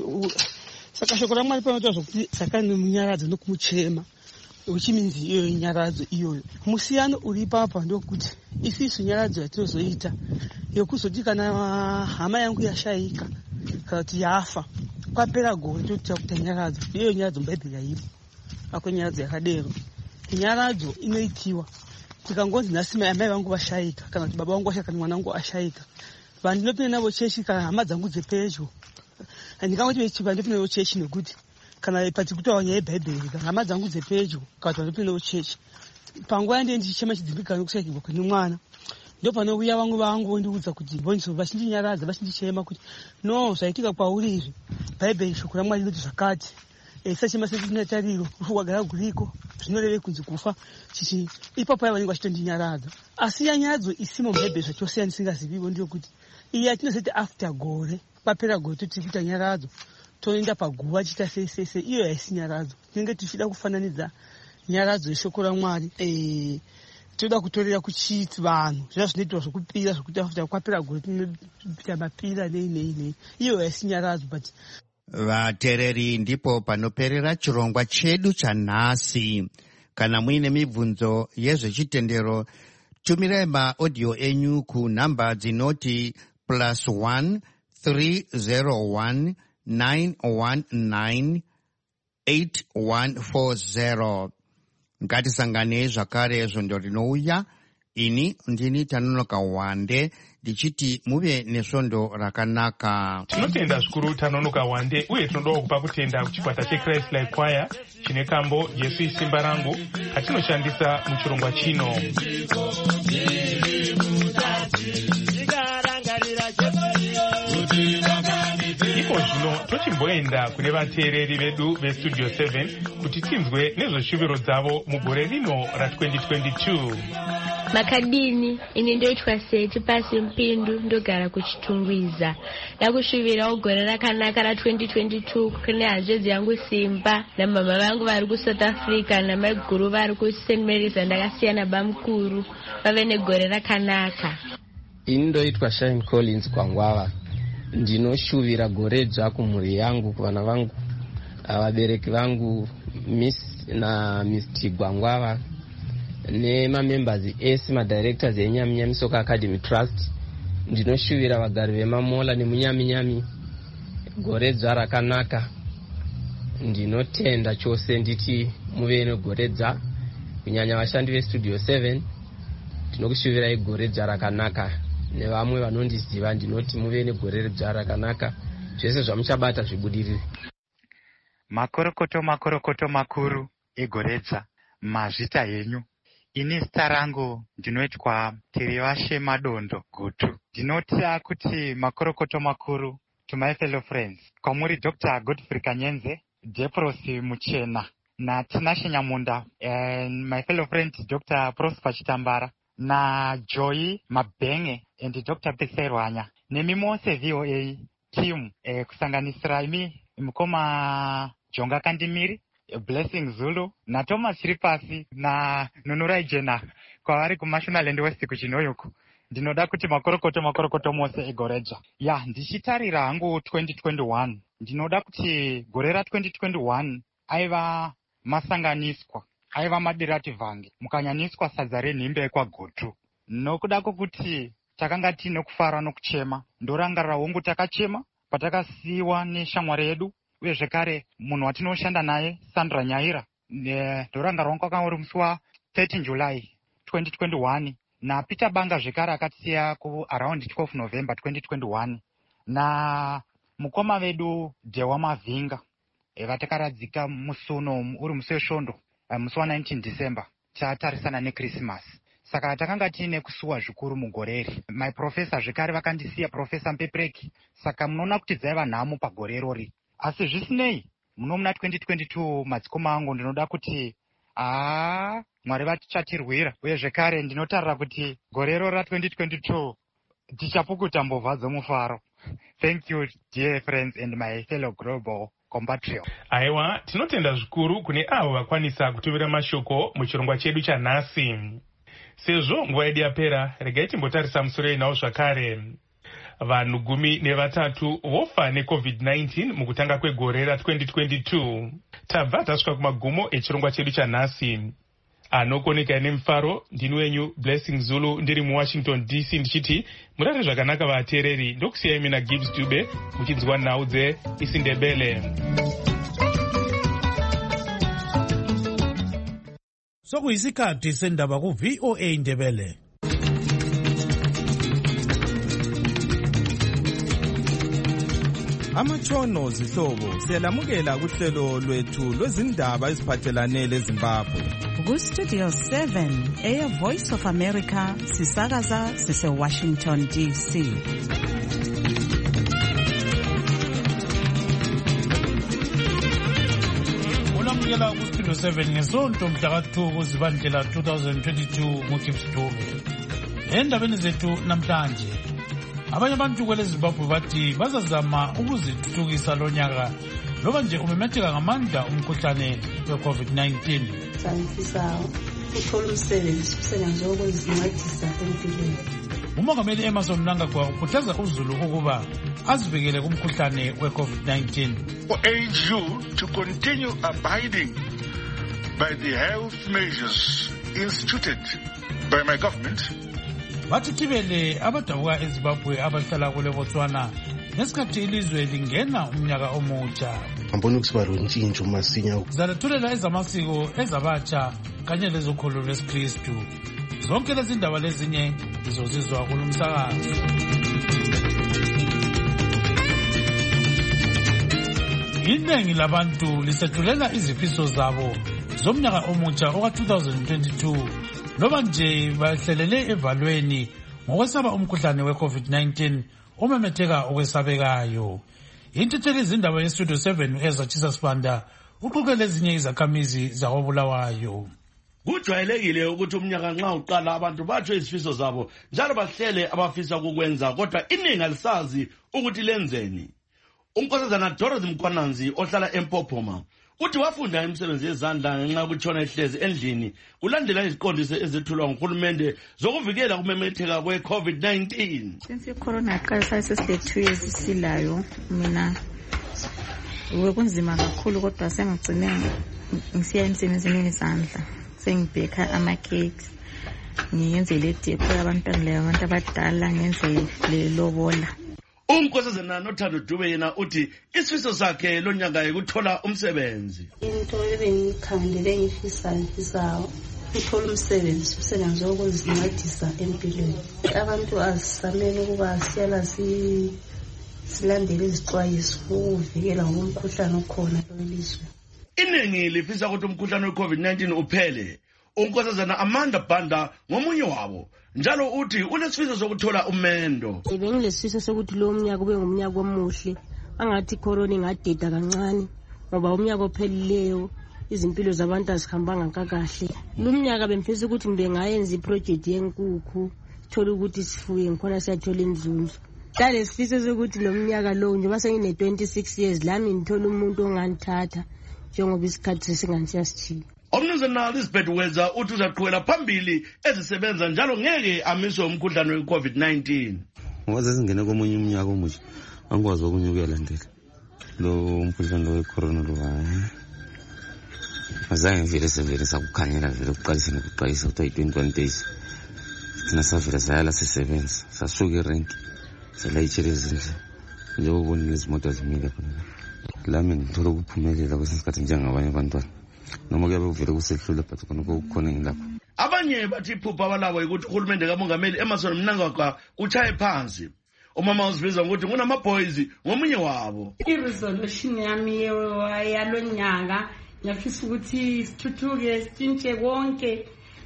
Speaker 13: Saka shoko raMwari panotaura zvokuti saka nomunyaradza nokumuchema, uchiminzi iyoyo nyaradzo iyoyo. Musiyano uri papa ndokuti isisu nyaradzo yatinozoita yokuzoti kana hama yangu yashayika kana kuti yafa kwapera gore toita kuti nyaradzo iyoyo nyaradzo muBhaibheri yaipo ako nyaradzo yakadero. Nyaradzo inoitiwa tikangonzi nhasi mai vangu vashayika kana kuti baba vangu ashayika kana mwana wangu ashayika, vanhu ndinopinda navo chechi kana hama dzangu dzepedyo, ndingangoti vechipa ndopinda navo chechi nekuti kana pati kutaura nyaya yeBhaibheri kana hama dzangu dzepedyo kana kuti vandopinda navo chechi. Panguva yandee ndichichema chidzimbikana nokushayikirwa kwene mwana, ndo panouya vamwe vangu vondiudza kuti mboniso vachindinyaradza vachindichema kuti no zvaitika kwauri izvi Bhaibheri shoko raMwari rinoti zvakati. Sachema sekutina tariro wagara guriko zvinoreve kunzi kufa chichi. Ipapo vanenge vachitondinyaradza, asi yanyaradzo isimo muBhaibheri zvachose yandisingaziviwo ndiyo kuti iyi yatinozoti after gore, papera gore toti kuita nyaradzo toenda paguva chita seisese, iyo haisi nyaradzo. Tinenge tichida kufananidza nyaradzo yeshoko raMwari eh toda kutorera kuchiti vanhu zviya zvinoitwa zvokupira zvokuti after kwapera gore tinoita mapira nei nei nei, iyo haisi nyaradzo. But
Speaker 11: vateereri, ndipo panoperera chirongwa chedu chanhasi. Kana muine mibvunzo yezvechitendero, tumirai maaudio enyu kunhamba dzinoti plus one three zero one nine one nine eight one four zero. Ngatisanganei zvakare zvondo rinouya. Ini ndini Tanonoka Wande ndichiti muve nesvondo rakanaka.
Speaker 5: Tinotenda zvikuru Tanonoka Wande, uye tinodawo kupa kutenda kuchikwata cheChrist Life Choir chine kambo Jesu isimba rangu katinoshandisa muchirongwa chino. Iko zvino tochimboenda kune vateereri vedu veStudio seven kuti tinzwe nezveshuviro dzavo mugore rino ratwenty twenty-two.
Speaker 14: Makadini, ini ndoitwa Seti Pasi Mpindu, ndogara kuchitungwiza. Ndakushuvirawo gore rakanaka ra twenty twenty-two kune hanzvadzi yangu Simba namama vangu vari kuSouth Africa namai guru vari kuSaint Mary's andakasiyana bamukuru vave negore rakanaka.
Speaker 15: Ini ndoitwa Shine Collins Kwangwava. Ndinoshuvira gore dzva kumhuri yangu, kuvana vangu, vabereki vangu Miss na Mister Gwangwava nemamembers ese madirectors eNyaminyami Soccer Academy Trust. Ndinoshuvira vagari vemamola nemunyaminyami gore dzva rakanaka. Ndinotenda chose nditi muve negore dzva, kunyanya vashandi veStudio seven tinokushuvirai gore dzva rakanaka. Nevamwe vanondiziva ndinoti muve negore dzva rakanaka, zvese zvamuchabata zvibudirire.
Speaker 16: Makorokoto makorokoto makuru egoredza mazvita yenyu. Ini zita rangu ndinoitwa Tirivashe Madondo Gutu. Ndinoti kuti makorokoto makuru to my fellow friends, kwamuri Doctor Godfrey Kanyenze, Deprosi Muchena na Tinashe Nyamunda, and my fellow friend Doctor Prosper Chitambara na Joy Mabenge and Doctor Peserwanya nemimose V O A team eh, kusanganisira imi mukoma Jonga Kandimiri, Blessing Zulu na Thomas Chiripasi na Nunurai Jena kwavari kuMashonaland West kuchinoyoku. Ndinoda kuti makorokoto makorokoto mose egoreja. Ya, ndichitarira hangu twenty twenty-one. Ndinoda kuti gore ra twenty twenty-one aiva masanganiswa, aiva madirati vange, mukanyaniswa sadza renhimbe kwaGotu. Nokuda kwokuti takanga tino kufara nokuchema, ndorangarira hongu takachema patakasiyiwa neshamwari yedu, uye zvekare munhu watinoshanda naye Sandra Nyaira. Ndorangarira hongu akanga uri musi wa thirteen July twenty twenty-one. Na Peter Banga zvekare akatisiya ku around twelve November twenty twenty-one. Na mukoma vedu Dewa Mavinga e vatakaradzika musuno uri musi wesvondo musi wa nineteen December tatarisana neChristmas. Saka takanga tine kusuwa zvikuru mugoreri. My professor zvekare vakandisiya Professor Mpepreki. Saka munoona kuti dzaiva nhamo pagore rori. Asi zvisinei muno muna twenty twenty-two madzikoma angu ndinoda kuti ah Mwari vachatirwira, uye zvekare ndinotarira kuti gorero ra twenty twenty-two tichapukuta mbovha dzomufaro. Thank you dear friends and my fellow global compatriot.
Speaker 5: Aiwa, tinotenda zvikuru kune avo vakwanisa kutumira mashoko muchirongwa chedu chanhasi. Sezvo nguva yedu yapera, regai timbotarisa musoro inawo zvakare. Vanhu gumi nevatatu vofa necovid nineteen mukutanga kwegore ra-twenty twenty-two. Tabva tasvika kumagumo echirongwa chedu chanhasi. Anokoneka nemufaro, ndini wenyu Blessing Zulu ndiri muWashington D C ndichiti murare zvakanaka vateereri, ndokusiyai mina Gibbs Dube muchinzwa nhau dzeIsiNdebele.
Speaker 4: Sokuyisikhathi sendaba ku V O A Ndebele.
Speaker 17: Amatshono zihlobo siyalamukela kuhlelo lwethu lwezindaba eziphathelane leZimbabwe.
Speaker 2: Ku Studio seven, Air Voice of America, sisakaza sise Washington D C.
Speaker 4: Ulamukela ku Studio seven ngesonto mhla ka-two kuZibandlela twenty twenty-two nguGibbs Dube. Endabeni zethu namhlanje, abanye abantu kwele Zimbabwe bathi bazazama ukuzithuthukisa lonyaka loba nje umemetheka ngamandla umkhuhlane we-COVID nineteen.
Speaker 18: Sanfisa ukuthola umsebenzi umsebenzi wokuzincedisa empilweni.
Speaker 4: Umongameli Emmerson Mnangagwa ukhuthaza uZulu ukuba azivikele kumkhuhlane we-COVID nineteen.
Speaker 19: Urge you to continue abiding by the health measures instituted by my government.
Speaker 4: Bathi thibele abadabuka eZimbabwe abahlala kule Botswana nesikhathi ilizwe lingena umnyaka omutsha.
Speaker 20: Ambona ukusiba lontshintsho masinya.
Speaker 4: Zalethulela ezamasiko ezabatsha kanye lezokholo lwesikristu. Zonke lezi ndaba lezinye izozizwa kulumsakazo. Iningi labantu lisethulela izifiso zabo zomnyaka omutsha oka-twenty twenty-two. Loba nje bahlelele evalweni ngokwesaba umkhuhlane we-COVID nineteen omemetheka okwesabekayo. Intetheli izindaba yeStudio seven ezatshisa Sibanda uqoqele ezinye izakhamizi zakoBulawayo.
Speaker 21: Kujwayelekile ukuthi umnyaka nxa uqala abantu batsho izifiso zabo njalo bahlele abafisa ukukwenza, kodwa iningi alisazi ukuthi lenzeni. Unkosazana Dorothy Mkwananzi ohlala eMpophoma uthi wafunda imisebenzi yezandla ngenxa yokutshona ehlezi endlini kulandela iziqondiso ezethulwa nguhulumende zokuvikela kumemetheka kwe-COVID nineteen.
Speaker 18: Since i-corona yaqalisa sesile two years isilayo, mina bekunzima kakhulu kodwa sengigcine ngisiya emsebenzini wezandla, sengibheka ama-cakes, ngiyenze le deco yabantwana labantu abadala, ngenze le lobola.
Speaker 21: Umkhosazana Nothando Dube yena uthi isifiso sakhe lonyaka yikuthola umsebenzi.
Speaker 18: Into ebengikhangelele ngifisayo fisayo ukuthola umsebenzi, umsebenzi wokuzincedisa empilweni. Abantu azisamele ukuba siyala silandele izixwayiso ukuvikela ngomkhuhlane okhona kwelizwe.
Speaker 21: Iningi lifisa ukuthi umkhuhlane we-COVID nineteen uphele. Unkosazana Amanda Banda ngomunye wabo njalo uthi unesifiso sokuthola umendo.
Speaker 22: Bengilesifiso sokuthi lo mnyaka ube ngumnyaka omuhle, angathi corona ingadeda kancane ngoba umnyaka ophelileyo izimpilo zabantu azihambanga kakahle. Lo mnyaka bemfisa ukuthi ngibe ngayenza iproject yenkukhu, thola ukuthi sifuye ngikhona siyathola inzunzo. Dale sifiso sokuthi lo mnyaka lo nje base ngine twenty-six years lami ngithola umuntu ongangithatha njengoba isikhathi sesingantiyasithile.
Speaker 21: Omnumzana Elizabeth Weza uthi uzaqhubela phambili ezisebenza njalo ngeke amiswe umkhuhlane we-COVID nineteen.
Speaker 23: Ngoba singene komunye umnyaka omusha angikwazi ukunyukela ndlela lo umkhuhlane we-corona lo hayi. Azange vele sevele sakukhanyela vele ukuqalisa nokuqalisa ukuthi ayi twenty-one days. Thina savele sayala sisebenza sasuka irenki selayitshele izindle njengoba ubona izimoto zimile khona. Lami ngithola ukuphumelela kwesinye isikhathi njengabanye abantwana. Noma kuyabe uvele kusehlule but khona kukhona ngilapho.
Speaker 21: Abanye bathi iphupho abalabo ukuthi uhulumende kamongameli Emmerson Mnangagwa uchaye phansi. Umama uzibiza ukuthi kunama-boys ngomunye wabo.
Speaker 24: I-resolution yami yalonyaka ngiyafisa ukuthi sithuthuke sitshintshe konke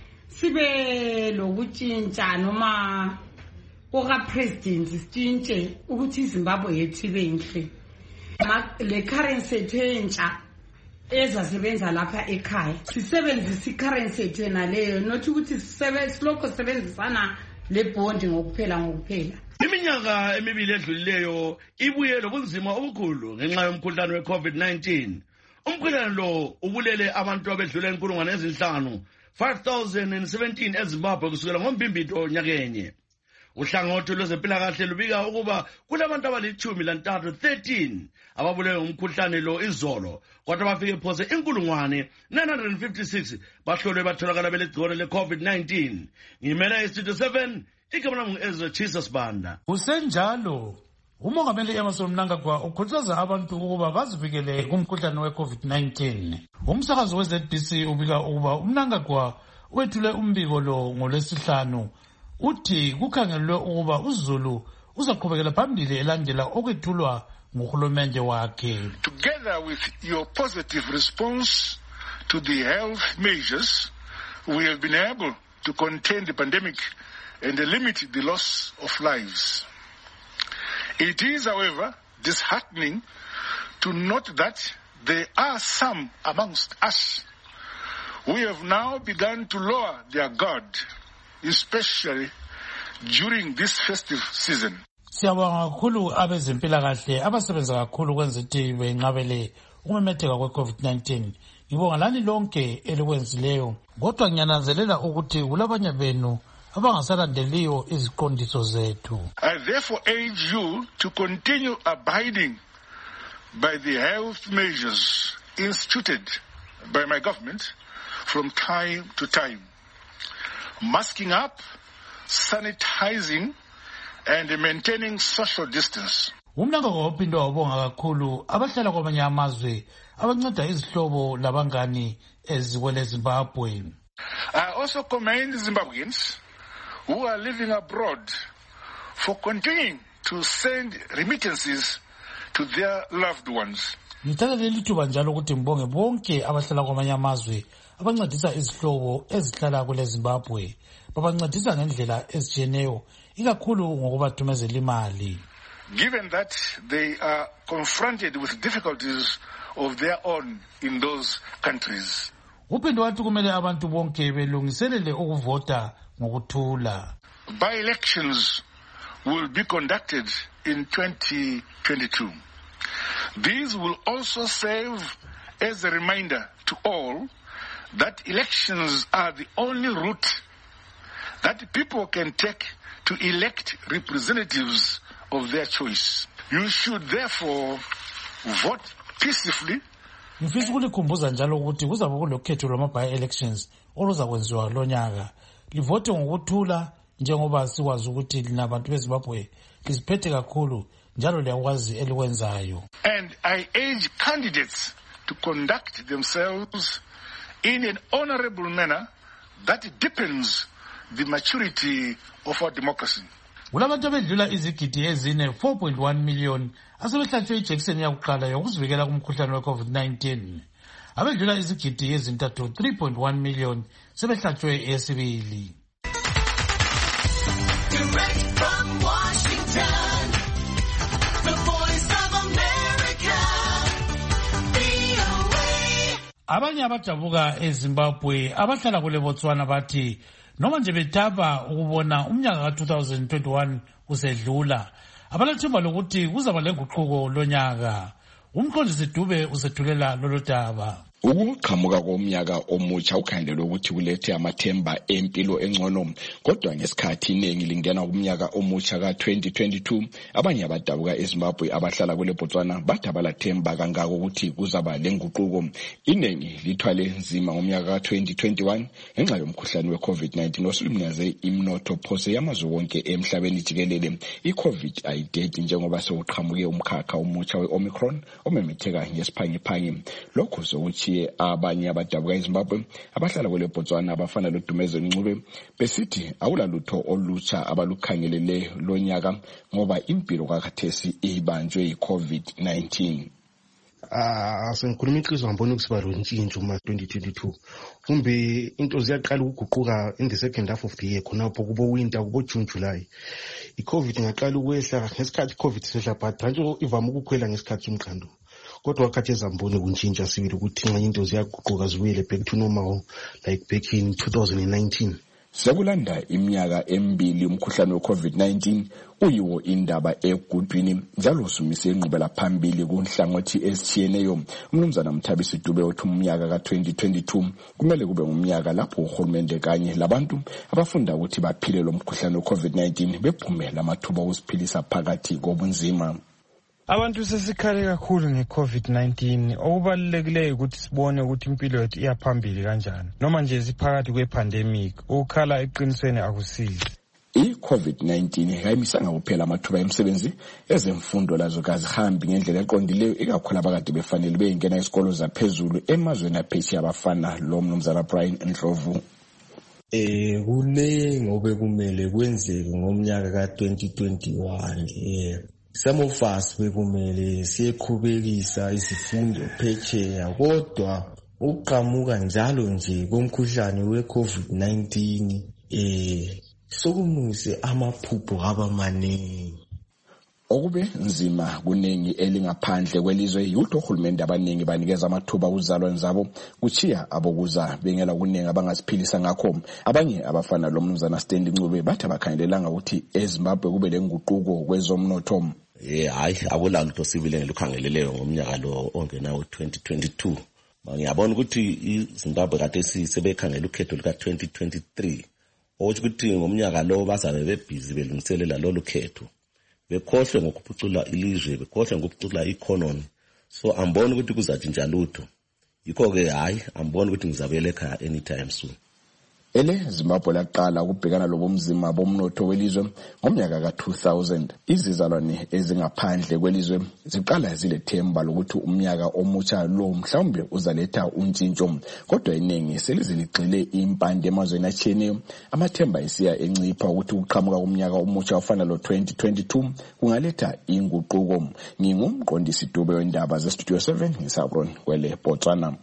Speaker 24: sibe lokutshintsha noma oka-president sitshintshe ukuthi iZimbabwe yethu ibe inhle. Le currency yethu entsha ezasebenza lapha ekhaya sisebenzisa i-currency yethu naleyo, not ukuthi silokho sisebenzisana le bond ngokuphela ngokuphela.
Speaker 21: Iminyaka emibili edlulileyo ibuye lobunzima obukhulu ngenxa yomkhuhlane we-COVID nineteen. Umkhuhlane lo ubulele abantu abedlula inkulungwane ezinhlanu five thousand seventeen eZimbabwe kusukela ngoMbimbithi nyakenye. Uhlangothi lwezempilakahle lubika ukuba kulabantu abalitshumi lantathu thirteen ababulewe ngumkhuhlane lo izolo, kodwa bafike phose inkulungwane nine hundred fifty-six bahlolwe batholakala belegcikwane le-COVID nineteen. Ngimela iStudio seven, igama lami ngu-Ezra Jesus Banda.
Speaker 4: Kusenjalo, umongameli Emmerson Mnangagwa ukhuthaza abantu ukuba bazivikele kumkhuhlane we-COVID nineteen. Umsakazo we-Z B C ubika ukuba uMnangagwa wethule umbiko lo ngolwesihlanu. Uthi kukhangelwe ukuba uZulu uzaqhubekela phambili elandela okwethulwa nguhulumende wakhe.
Speaker 19: Together with your positive response to the health measures, we have been able to contain the pandemic and limit the loss of lives. It is, however, disheartening to note that there are some amongst us who have now begun to lower their guard, especially during this festive season.
Speaker 4: Siyabonga kakhulu abezempilakahle abasebenza kakhulu kwenza ukuthi benqabele ukumemetheka kwe-COVID nineteen. Ngibonga lani lonke elikwenzileyo, kodwa ngiyananzelela ukuthi kulabanye benu abangasalandeliyo iziqondiso zethu.
Speaker 19: I therefore urge you to continue abiding by the health measures instituted by my government from time to time. Masking up, sanitizing, and maintaining social distance.
Speaker 4: Umnangagwa uphinde wabonga kakhulu abahlala kwamanye amazwe abanceda izihlobo labangani ezikwele Zimbabwe.
Speaker 19: I also commend Zimbabweans who are living abroad for continuing to send remittances to their loved ones.
Speaker 4: Ngithatha leli thuba njalo ukuthi ngibonge bonke abahlala kwamanye amazwe abancedisa izihlobo ezihlala kule Zimbabwe. Babancedisa ngendlela ezitshiyeneyo, ikakhulu ngokubathumezela imali.
Speaker 19: Given that they are confronted with difficulties of their own in those countries.
Speaker 4: Uphinde wathi kumele abantu bonke belungiselele ukuvota ngokuthula.
Speaker 19: By-elections will be conducted in twenty twenty-two. These will also serve as a reminder to all that elections are the only route that people can take to elect representatives of their choice. You should therefore vote peacefully.
Speaker 4: Ngifisa ukulikhumbuza njalo ukuthi kuzabe kulokhetho lwama-by-elections oluzakwenziwa lonyaka. Livote ngokuthula njengoba sikwazi ukuthi linabantu beZimbabwe liziphethe kakhulu njalo liyakwazi elikwenzayo.
Speaker 19: And I urge candidates to conduct themselves in an honorable manner that deepens the maturity of our democracy.
Speaker 4: Kulabantu abedlula izigidi ezine four point one million asebehlatshwe ijekiseni yakuqala yokuzivikela kumkhuhlane we-COVID nineteen. Abedlula izigidi ezintathu three point one million sebehlatshwe eyesibili.
Speaker 1: Direct from Washington, the voice of America, V O A.
Speaker 4: Abanye abadabuka eZimbabwe abahlala kule Botswana bathi noma nje betaba ukubona umnyaka ka twenty twenty-one usedlula, abalethemba lokuthi kuzaba lenguquko lonyaka. Umqondisi Dube usethulela lolo daba.
Speaker 3: Ukuqhamuka komnyaka omutsha ukhangelwe ukuthi kulethe amathemba empilo engcono, kodwa ngesikhathi iningi lingena kumnyaka omutsha ka twenty twenty-two, abanye abadabuka eZimbabwe abahlala kule Botswana bathi abalathemba kangako ukuthi kuzaba lenguquko. Iningi lithwale nzima ngomnyaka ka twenty twenty-one ngenxa yomkhuhlane we-COVID nineteen osulimaze imnotho phose yamazwe wonke emhlabeni jikelele. I-COVID ayidedi njengoba sewuqhamuke umkhakha omutsha we-Omicron omemetheka ngesiphangiphangi. Lokhu sokuthi abanye abadabuka eZimbabwe abahlala kule Botswana abafana loDumeze Ncube besithi awulalutho olutsha abalukhangelele lonyaka ngoba impilo kakhathesi ibanjwe yi-COVID nineteen.
Speaker 20: Ah, sengikhuluma iqiniso ngibona ukusiba lontshintsho uma twenty twenty-two. Kumbe into ziyaqala ukuguquka in the second half of the year khonapho kubo winter kubo June July. I-COVID ngaqala ukwehla ngesikhathi i-COVID sehla but nje ivama ukukhwela ngesikhathi somqando. Kodwa wakhatheza mbone kuntshintsha sibili ukuthi nxa into ziyaguquka zibuyele back to normal like back in two thousand nineteen.
Speaker 3: Sekulanda iminyaka emibili umkhuhlane we-COVID nineteen uyiwo indaba egudwini njalo sumise inqubela phambili kunhlangothi ezitshiyeneyo. Umnumzana Mthabisi Dube uthi umnyaka ka twenty twenty-two kumele kube ngumnyaka lapho uhulumende kanye labantu abafunda ukuthi baphile lo mkhuhlane we-COVID nineteen bephumela amathuba okuziphilisa phakathi kobunzima.
Speaker 6: Abantu sesikhale kakhulu nge-COVID nineteen okubalulekileyo ukuthi sibone ukuthi impilo yethu iyaphambili kanjani noma nje siphakathi kwe-pandemic ukukhala eqinisweni akusizi.
Speaker 3: I-COVID nineteen kayimisanga kuphela amathuba emsebenzi ezemfundo lazo kazihambi ngendlela eqondileyo ikakhulu abakade befanele beyingena isikolo zaphezulu emazweni aphesheya abafana lo mnumzana Brian Ndlovu.
Speaker 7: Eh kule ngobe kumele kwenzeke ngomnyaka ka twenty twenty-one eh some of us bekumele siyeqhubekisa isifundo phetsheya kodwa uqhamuka njalo nje komkhuhlane we-COVID nineteen eh sokumise amaphupho abamaningi.
Speaker 3: Okube nzima kuningi elingaphandle kwelizwe yutho uhulumende abaningi banikeza amathuba kuzalwane zabo kuchiya abokuza bengela kuningi abangasiphilisa ngakho. Abanye abafana lo mnumzana Stanley Ncube bathi bakhangelelanga ukuthi eZimbabwe kube lenguquko kwezomnotho.
Speaker 8: Eh hayi akula lutho sibile ngilukhangeleleyo ngomnyaka lo ongena u-twenty twenty-two. Ngiyabona ukuthi iZimbabwe kade sisebekhangela ukhetho lika twenty twenty-three. Othi ukuthi ngomnyaka lo bazabe bebhizi belungiselela lo lukhetho. Bekhohle ngokuphucula ilizwe, bekhohle ngokuphucula i-economy. So ambona ukuthi kuzatshintsha lutho. Yikho ke hayi ambona ukuthi ngizabele ekhaya anytime soon.
Speaker 3: Ele Zimbabwe laqala ukubhekana lobumzima bomnotho welizwe ngomnyaka ka two thousand. Izizalwane ezingaphandle kwelizwe ziqala zilethemba lokuthi umnyaka omutsha lo mhlawumbe uzaletha untshintsho kodwa iningi seliziligxile impande emazweni atshiyeneyo. Amathemba esiya encipha ukuthi ukuqhamuka kumnyaka omutsha ofana lo twenty twenty-two kungaletha inguquko. Ngingumqondisi Dube wendaba ze Studio seven ngisabron kwele Botswana.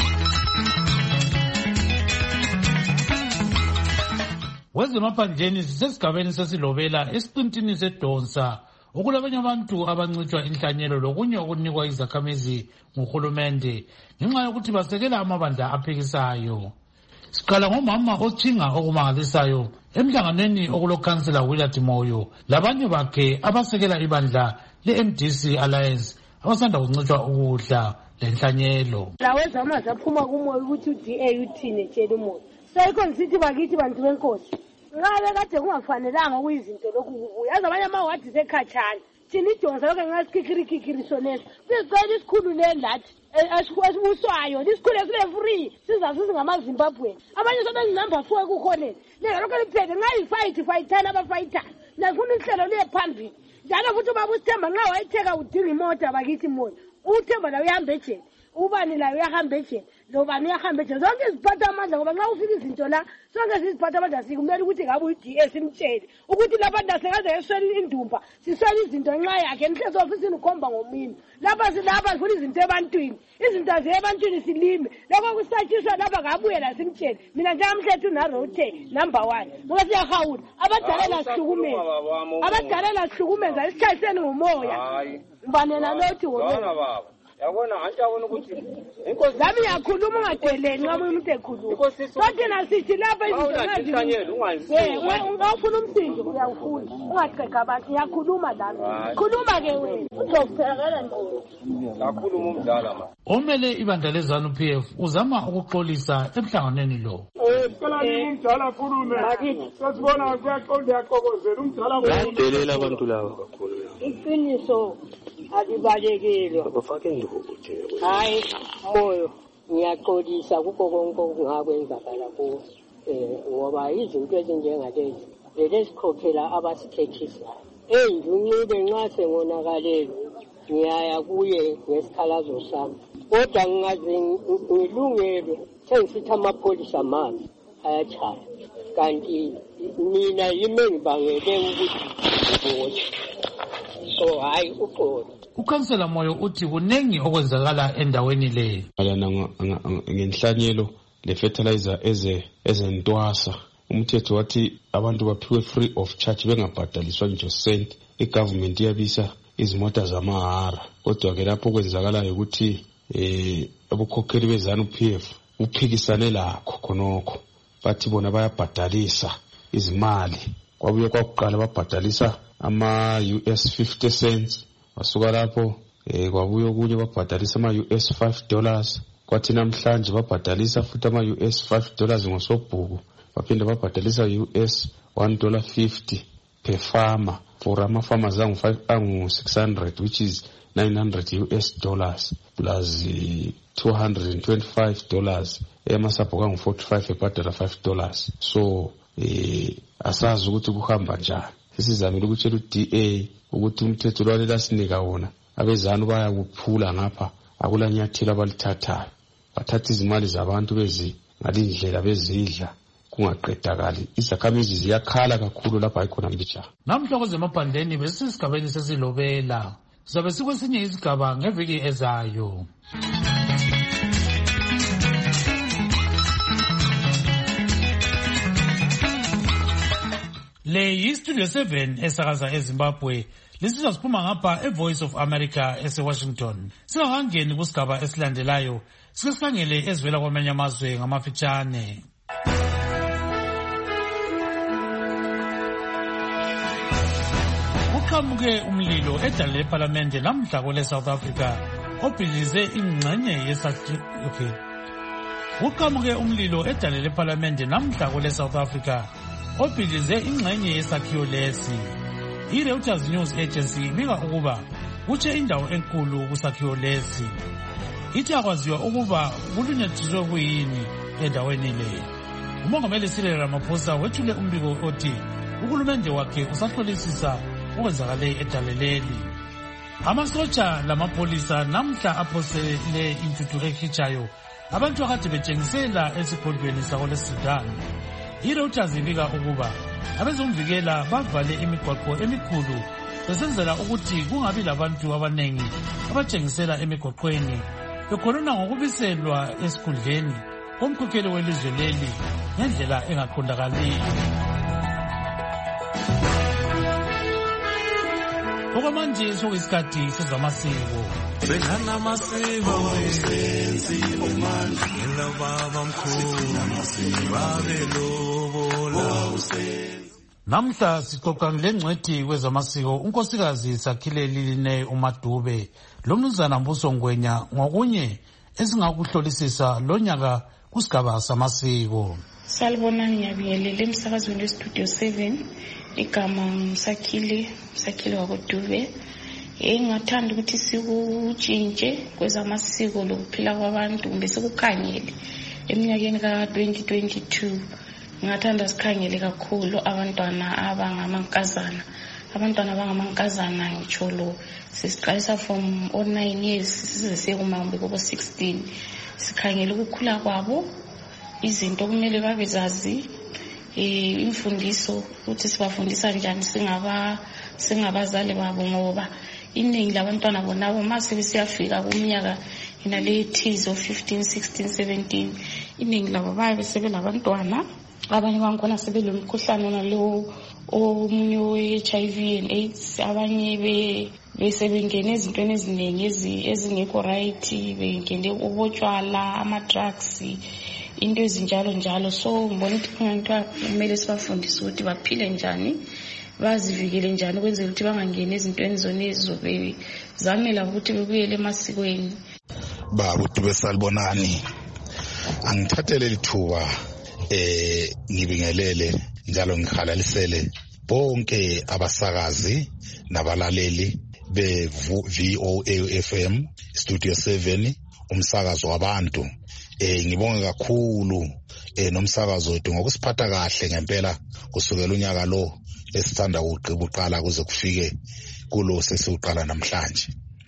Speaker 4: Wezemaphandleni sisesigabeni sesilobela esiqintini sedonsa okulabanye abantu abancitshwa inhlanyelo lokunye okunikwa izakhamizi nguhulumende ngenxa yokuthi basekela amabandla aphikisayo. Siqala ngomama othinga okumangalisayo emhlanganweni okulokhansela Willard Moyo labanye bakhe abasekela ibandla le-M D C Alliance abasanda kuncitshwa ukudla lenhlanyelo.
Speaker 9: Laweza amazi aphuma kumoya ukuthi u-D A uthini etshela umoya. Sayikho ngisithi bakithi bantu benkosi. Ngabe kade kungafanelanga kuyizinto lokhu kubuya. Yazi abanye amawadi sekhatshana. Thina idonsa lokho ngasikhikirikikiri sonesa. Sizicela isikhululeni lathi. Asibuswayo lisikhule sibe free sizazuza ngamaZimbabwe. Abanye sobenzi number four kukhoneni. Neka lokho liphethe ngayi fight fightana abafighter. Nafuna inhlelo liye phambili. Njalo futhi ubaba uSithemba nxa wayetheka udinga imoto bakithi moya. uThemba la uyahamba ejele. Ubani la uyahamba ejele. Lobani uyahamba ejele. Zonke iziphatha amandla ngoba nxa ufika izinto la sonke siziphatha amandla sikumele ukuthi ngabe u-D A simtshele ukuthi labantu asekaze eswela indumba siswela izinto nxa yakhe enhlezo ofisini ukhomba ngomini. Lapha silapha sifuna izinto ebantwini. Izinto zebantwini silime. Lokho kusatshiswa lapha ngabuye la simtshele. Mina njamhlethu na rote number one. Ngoba siyahawula abadala la sihlukumeza. Abadala la sihlukumeza isitshayiseni ngomoya. Mbanena lothi wona.
Speaker 25: Yabona anti abona ukuthi
Speaker 9: inkosi zami yakhuluma ungadeleni nxa umuntu ekhuluma. Kodwa nasithi lapha izinto
Speaker 25: ngazihlanyela ungayisizi.
Speaker 9: Ungafuna umsindo uyawufuna. Ungaqheka abantu yakhuluma lami. Khuluma ke wena. Uzokuthakala nto.
Speaker 25: Kakhuluma umdala ma.
Speaker 4: Omele ibandla leZanu P F uzama ukuxolisa emhlanganweni lo.
Speaker 25: Eh sicela umdala akhulume. Sasibona kuyaqonda yaqokozela umdala akhulume. Badelela abantu laba kakhulu.
Speaker 9: Iqiniso alibalekile.
Speaker 25: Abafake induku nje.
Speaker 9: Hayi moyo ngiyaxolisa kukho konke okungakwenzakala kuwo. Eh ngoba izinto ezinjengalezi lesikhokhela abasikhethisa. Enjuncube nxa sengonakalele ngiyaya kuye ngesikhalazo sami. Kodwa ngingaze ngilungele sengisithi amapholisa amazi ayachaya. Kanti mina yime ngibangele ukuthi so hayi uxolo.
Speaker 4: Ukhansela Moyo uthi kunengi okwenzakala endaweni le.
Speaker 26: Alana ngenhlanyelo le fertilizer eze ezentwasa. Umthetho wathi abantu baphiwe free of charge bengabhadaliswa nje cent. I-government iyabisa izimota zamahara. Kodwa ke lapho kwenzakalayo ukuthi eh abukhokheli beZanu P F uphikisane lakho khonokho. bathi bona bayabhadalisa izimali. Kwabuye kwakuqala babhadalisa ama-U S fifty cents, basuka lapho eh kwabuye okunye babhadalisa ama-U S five dollars, kwathi namhlanje babhadalisa futhi ama-U S five dollars ngosobhuku, baphinde babhadalisa U S one dollar fifty per farmer for ama-farmers angu-six hundred, which is nine hundred U S dollars, plus uh, two hundred twenty-five dollars, emasabhuku angu-forty-five ebhadala five dollars. So eh asazi ukuthi kuhamba njani. Sisizamile ukutshela u-D A ukuthi umthetho lwalela sinika wona abezanu bayakuphula ngapha, akulanyathelo abalithathayo, bathatha izimali zabantu bezi ngalindlela bezidla kungaqedakali. Izakhamizi ziyakhala kakhulu lapha ayikhona mbijana.
Speaker 4: Namhlanje zemaphandleni besisigabeni sesilobela, sizabe sikwesinye isigaba ngeviki ezayo. Le yi-Studio seven esakaza eZimbabwe, lisiza siphuma ngapha eVoice of America ese-Washington. Singakangeni kusigaba esilandelayo, sike sikhangele ezivela kwamanye amazwe ngamafitshane. Kuqhamuke umlilo edale lephalamende namhla kwele South Africa obhidlize ingxenye yesakhiwo. Okay. Kuqhamuke umlilo edale lephalamende namhla kwele South Africa obhidlize ingxenye yesakhiwo lesi. I-Reuters News Agency ibika ukuba kutshe indawo enkulu kusakhiwo lesi. Ithi akwaziwa ukuba kulunyathiswe kuyini endaweni le. Umongameli Cyril Ramaphosa wethule umbiko othi uhulumende wakhe usahlolisisa okwenzakale edaleleli. Amasotsha lamapolisa namhla aphosele intuthu ekhitshayo abantu akade betshengisela esigodlweni sakwele-Sudan. I-Reuters ibika ukuba abezomvikela bavale imigwaqo emikhulu besenzela ukuthi kungabi labantu abanengi abatshengisela emigoqweni, bekhuluma ngokubiselwa esikhundleni komkhokheli welizwe leli ngendlela engaqondakaliyo. Okwamanje sokuyisikhathi sezamasiko.
Speaker 1: Sengana masiko sensiwe manje ngela baba mkhulu babe lobola usenzi.
Speaker 4: Namhla sixoxa ngengcwethi kwezamasiko unkosikazi Sakhile Liline uMadube lomnumzana Mbuso Ngwenya ngokunye esingakuhlolisisa lonyaka kusigaba samasiko.
Speaker 10: Salibona ngiyabingelela emsakazweni weStudio seven, igama Sakhile Sakhile wakoDube. Engathanda ukuthi sikutshintshe kwezamasiko lokuphila kwabantu kumbe sikukhangele eminyakeni ka twenty twenty-two. Ngathanda sikhangele kakhulu abantwana abangamankazana. Abantwana abangamankazana ngitsho lo sisiqalisa from oh nine years size sekumambe kobo sixteen. Sikhangele ukukhula kwabo, izinto kumele babezazi, eh imfundiso ukuthi sibafundisa njani singaba singabazali babo, ngoba iningi labantwana bonabo mase besiyafika kuminyaka inale ethize of fifteen sixteen seventeen, iningi labo babe sebelabantwana, abanye bangona sebelomkhuhlane nalowo omunye we-H I V and AIDS, abanye be besebengene ezintweni eziningi ezingekho right, bengene ubotshwala, ama-drugs, into ezinjalo njalo. So ngibona ukuthi kumele sibafundise ukuthi baphile njani, bazivikele njani ukwenzela ukuthi bangangeni ezintweni zona ezizobezamela ukuthi bebuyele emasikweni.
Speaker 11: Baba uDube Salibonani, angithathele lithuba eh ngibingelele njalo ngikhalalisele bonke abasakazi nabalaleli be V O A F M Studio seven, umsakazo wabantu. Eh ngibonge kakhulu eh nomsakazo wethu ngokusiphatha kahle ngempela kusukela unyaka lo esithanda ukuqhiba uqala kuze kufike kulo sesiuqala namhlanje.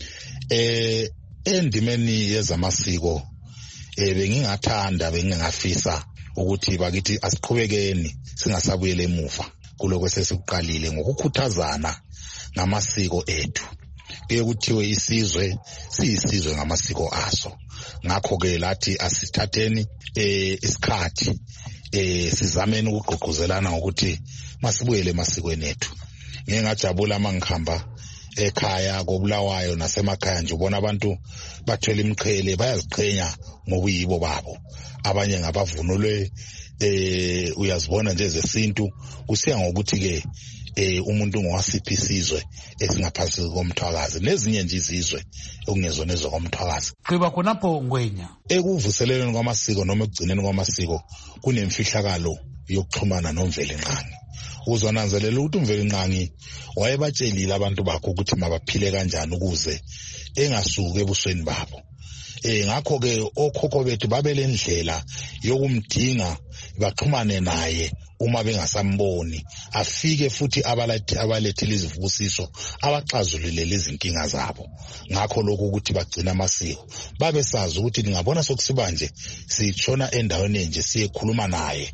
Speaker 11: Eh endimeni yezamasiko eh bengingathanda bengingafisa ukuthi bakithi asiqhubekeni singasabuyele emuva kuloko sesikuqalile ngokukhuthazana ngamasiko ethu. Ke kuthiwe isizwe siyisizwe ngamasiko aso. Ngakho ke lathi asithatheni eh isikhathi eh sizameni ukugqugquzelana ngokuthi masibuyele emasikweni ethu. Ngeke ngajabula mangihamba ekhaya koBulawayo nasemakhaya nje ubona abantu bathwele imqhele bayaziqhenya ngobuyibo babo. Abanye ngabavunulwe eh uyazibona nje zesintu kusiya ngokuthi ke eh umuntu ngowasiphi isizwe esingaphansi komthwakazi nezinye nje izizwe okungezona ezokomthwakazi.
Speaker 4: Qiba khonapho Ngwenya.
Speaker 11: Ekuvuseleleni kwamasiko noma ekugcineni kwamasiko kunemfihlakalo yokuxhumana nomveli Nqangi. Uzonanzelela ukuthi umveli Nqangi wayebatshelile abantu bakhe ukuthi mabaphile kanjani ukuze engasuki ebusweni babo. Eh ngakho ke okhokho bethu babelendlela yokumdinga baxhumane naye uma bengasamboni, afike futhi abalethi abalethile izivusiso abaxazulule lezi inkinga zabo. Ngakho lokho ukuthi bagcina amasiko babesazi ukuthi ningabona sokusiba nje sitshona endaweni enje siyekhuluma naye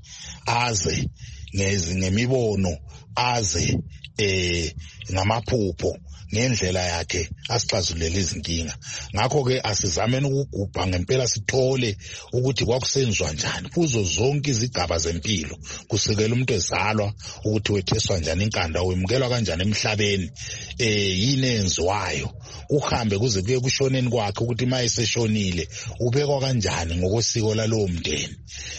Speaker 11: aze ngezi ngemibono aze eh ngamaphupho ngendlela yakhe asixazulele izinkinga. Ngakho ke asizameni ukugubha ngempela sithole ukuthi kwakusenziwa njani kuzo zonke izigaba zempilo, kusikela umuntu ezalwa ukuthi wetheswa njani inkanda, wemukelwa kanjani emhlabeni, eh yini enziwayo, uhambe kuze kuye kushoneni kwakhe ukuthi mayeseshonile ubekwa kanjani ngokwesiko lalowo mndeni.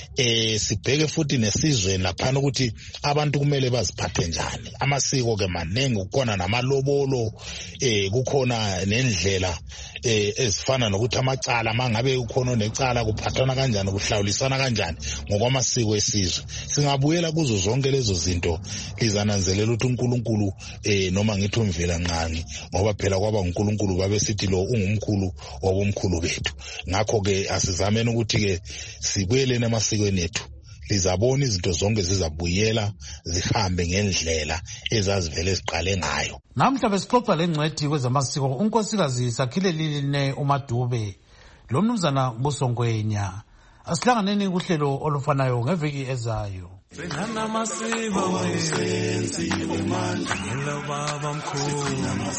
Speaker 11: Eh sibheke futhi nesizweni laphana ukuthi abantu kumele baziphathe njani. Amasiko ke manengi, ukona namalobolo, eh kukhona nendlela eh ezifana nokuthi amacala mangabe ukhona necala kuphathana kanjani, kuhlawulisana kanjani ngokwamasiko esizwe. Singabuyela kuzo zonke lezo zinto lizananzelela ukuthi uNkulunkulu eh noma ngithi umvela Nqangi ngoba phela kwaba uNkulunkulu babesithi lo ungumkhulu wabomkhulu bethu. Ngakho ke asizameni ukuthi ke sibuyele emasikweni ethu, lizabona izinto zonke zizabuyela zihambe ngendlela ezazivele siqale ngayo.
Speaker 4: Namhla besixoxa lengcwethi kwezamasiko unkosikazi Sakhilelile uMadube lo mnumzana Busongwenya. Asihlanganeni kuhlelo olufanayo ngeviki ezayo.
Speaker 1: Sengana masibo wesenzi umandla ngelo baba mkhulu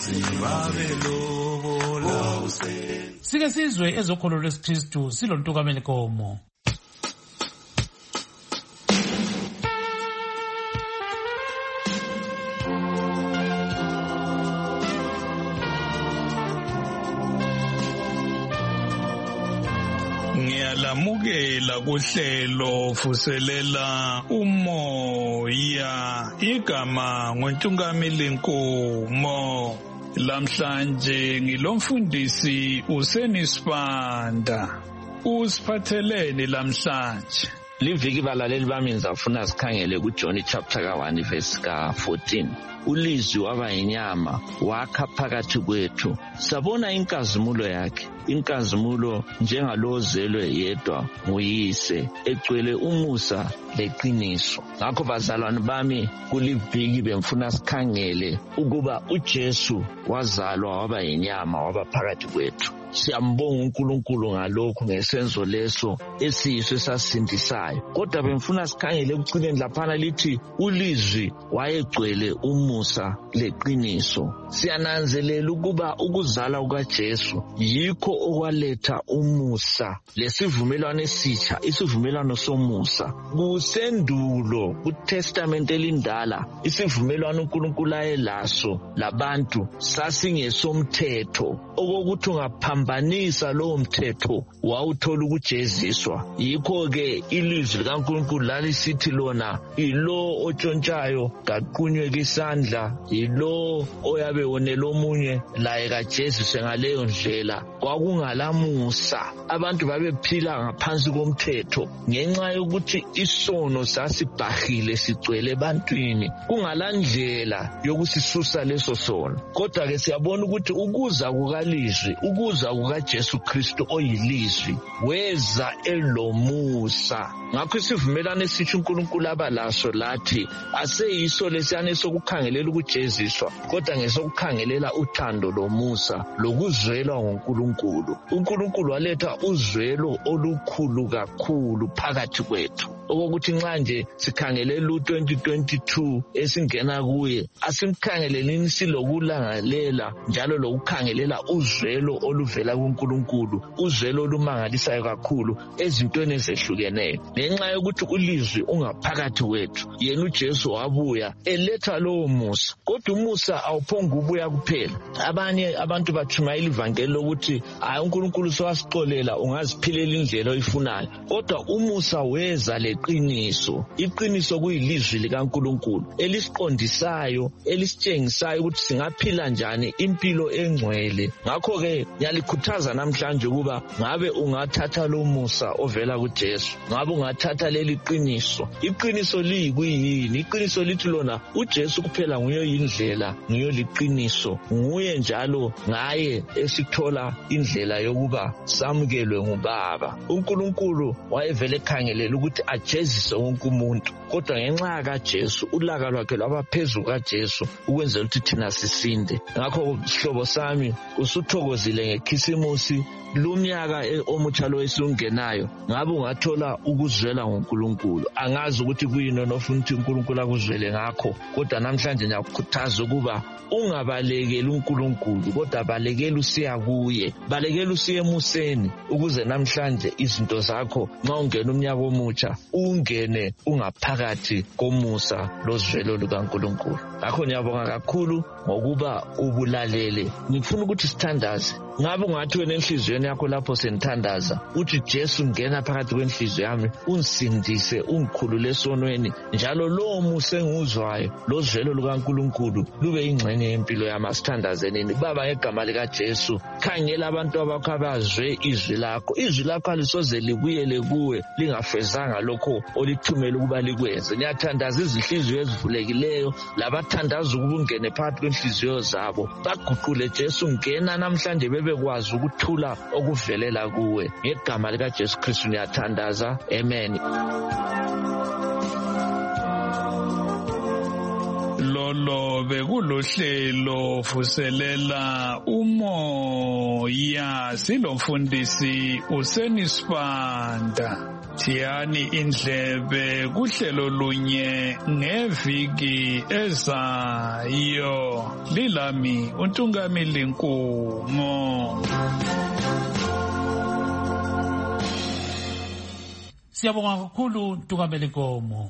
Speaker 1: babelobola.
Speaker 4: Sike sizwe ezokholo lweSikristu silontukameni komo.
Speaker 5: Ngiyalamukela kuhlelo vuselela umoya, igama ngoNtungameli Nkomo. Lamhlanje ngilomfundisi uSenisibanda. Usiphatheleni lamhlanje?
Speaker 12: Liviki balaleli bami ngizafuna sikhangele kuJohn chapter ka one verse ka fourteen. Ulizwi waba inyama wakha phakathi kwethu, sabona inkazimulo yakhe, inkazimulo njengalozelwe yedwa nguyise, egcwele umusa leqiniso. Ngakho bazalwane bami, kuliviki bemfuna sikhangele ukuba uJesu wazalwa waba inyama waba phakathi kwethu. Siyambonga uNkulunkulu ngalokho ngesenzo leso esiyiso esasindisayo. Kodwa bemfuna sikhangele ekucineni laphana lithi ulizwi wayegcwele umusa leqiniso. Siyananzelela ukuba ukuzala kukaJesu yikho okwaletha umusa lesivumelwano esitsha, isivumelwano somusa. Kusendulo kuTestament elindala isivumelwano uNkulunkulu ayelaso labantu sasingesomthetho, okokuthi ungaphambanisa lowo mthetho wawuthola ukujeziswa. Yikho ke ilizwi likaNkulunkulu lalisithi lona ilo otshontshayo kaqunywe kisandla, ilo oyabe wonela omunye laye kajeziswe ngaleyo ndlela. Kwakungalamusa, abantu babephila ngaphansi komthetho ngenxa yokuthi isono sasibhahile sigcwele ebantwini, kungalandlela yokusisusa leso sono. Kodwa ke siyabona ukuthi ukuza kukalizwi, ukuza kukaJesu Kristu oyilizwi, weza elomusa. Ngakho isivumelwano esitsha uNkulunkulu abalaso lathi aseyiso lesiyane sokukhangelela ukujeziswa, kodwa ngesokukhangelela uthando lomusa lokuzwelwa ngoNkulunkulu. uNkulunkulu waletha uzwelo olukhulu kakhulu phakathi kwethu, okokuthi nxa nje sikhangelela u-twenty twenty-two esingena kuye, asimkhangelelini silokulangalela njalo lokukhangelela uzwelo oluvela kuNkulunkulu, uzwelo olumangalisayo kakhulu ezintweni ezehlukeneyo. Ngenxa yokuthi ulizwi ungaphakathi wethu, yena uJesu wabuya eletha lowo musa. Kodwa umusa awuphonga ubuya kuphela. Abanye abantu bathumayela ivangeli lokuthi hayi uNkulunkulu sowasixolela ungaziphilela indlela oyifunayo. Kodwa umusa weza le liqiniso. Iqiniso kuyilizwi likaNkulunkulu elisiqondisayo, elisitshengisayo ukuthi singaphila njani impilo engcwele. Ngakho ke ngiyalikhuthaza namhlanje ukuba ngabe ungathatha lo musa ovela kuJesu, ngabe ungathatha leli qiniso. Iqiniso liyikuyini? Iqiniso lithi lona uJesu kuphela nguye indlela, nguye liqiniso, nguye njalo ngaye esithola indlela yokuba samukelwe ngubaba. uNkulunkulu wayevele ekhangelela ukuthi ajezise wonke umuntu, kodwa ngenxa kaJesu ulaka lwakhe lwabaphezulu kaJesu ukwenzela ukuthi thina sisinde. Ngakho sihlobo sami, usuthokozile ngekhisimusi lumnyaka omutsha lo esungenayo, ngabe ungathola ukuzwela ngoNkulunkulu. Angazi ukuthi kuyini onofuna ukuthi uNkulunkulu akuzwele ngakho, kodwa namhlanje ngiyakukhuthaza ukuba ungabalekeli uNkulunkulu, kodwa balekela usiya kuye, balekela usiya emuseni, ukuze namhlanje izinto zakho nxa ungena umnyaka omutsha ungene ungaphakathi komusa lozwelo lukaNkulunkulu. Ngakho ngiyabonga kakhulu ngokuba ubulalele. Ngifuna ukuthi sithandaze. Ngabe ungathi wena enhliziyweni yakho lapho senithandaza uthi Jesu ngena phakathi kwenhliziyo yami, unsindise, ungikhulule esonweni, njalo lo musa enguzwayo lozwelo lukaNkulunkulu lube ingxenye yempilo yami. Asithandazeni. Baba, ngegama likaJesu, khangela abantu abakho abazwe izwi lakho. Izwi lakho alisoze libuyele kuwe lingafezanga lokho olithumela ukuba likwenze. Ngiyathandaza izinhliziyo ezivulekileyo, labathandaza ukuba ungene phakathi kwenhliziyo zabo, baguqule Jesu, ngena namhlanje bebekwazi ukuthula okuvelela kuwe. Ngegama likaJesu Kristu ngiyathandaza. Amen.
Speaker 5: Lolo bekulohlelo vuselela umoya, silomfundisi uSenisibanda. Thiyani indlebe kuhlelo lunye ngeviki ezayo. Lilami uNtungamili Nkumo.
Speaker 4: Siyabonga kakhulu Ntungamili Nkomo.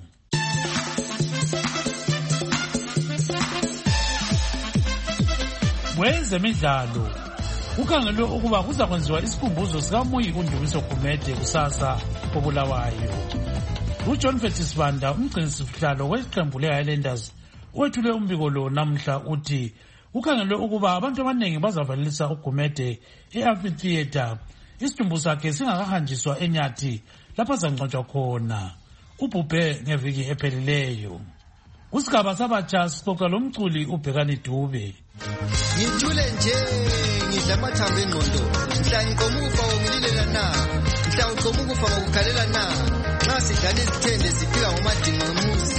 Speaker 4: Wezemidlalo, kukhangelwe ukuba kuza kwenziwa isikhumbuzo sikaMuyi kuNdumiso Gumede kusasa koBulawayo. uJohn Fetisibanda, umgcinisihlalo weqembu le-Highlanders, wethule umbiko lo namhla uthi kukhangelwe ukuba abantu abaningi bazavalelisa uGumede e-amphitheatre isidumbu sakhe singakahanjiswa eNyathi lapha zangcwatshwa khona. Ubhubhe ngeviki ephelileyo. Kusigaba sabatsha sixoxa lomculi uBhekani Dube.
Speaker 2: Ngithule nje ngidla amathambo engqondo, mhla ngiqomufa ngililela na, mhla uqomufa ngokukhalela na, nxa sidlala izithende sifika ngomadinga ngomuzi.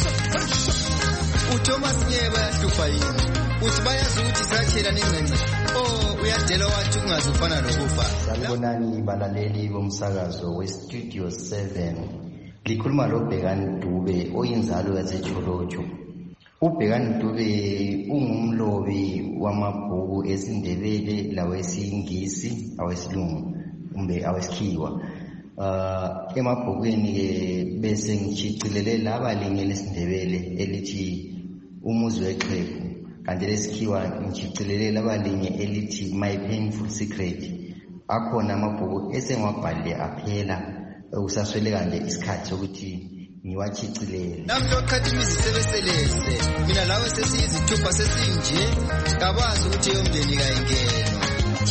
Speaker 2: uThomas Nyeba yahlupha yini, uthi bayazi ukuthi sirachela nengcence. Oh, uyadela wathi ungazufana lokufa.
Speaker 13: Sanibonani balaleli bomsakazo we-Studio seven. Likhuluma lo Bhekani Dube oyinzalo yaseCholocho. uBhekani Dube ungumlobi wamabhuku esiNdebele lawesingisi awesilungu kumbe awesikhiwa. Uh, emabhukweni ke bese ngichicilele laba linye lesindebele elithi umuzi weqheku, kanti lesikhiwa ngichicilele laba linye elithi My Painful Secret. Akhona amabhuku esengwabhalile aphela, usasweleka nje isikhathi sokuthi ngiwachicilele.
Speaker 2: Namhla oqhatha imizi sebeselese, mina lawe sesiyizithupha sesinje, kabazi ukuthi yomndeni kayingenwa.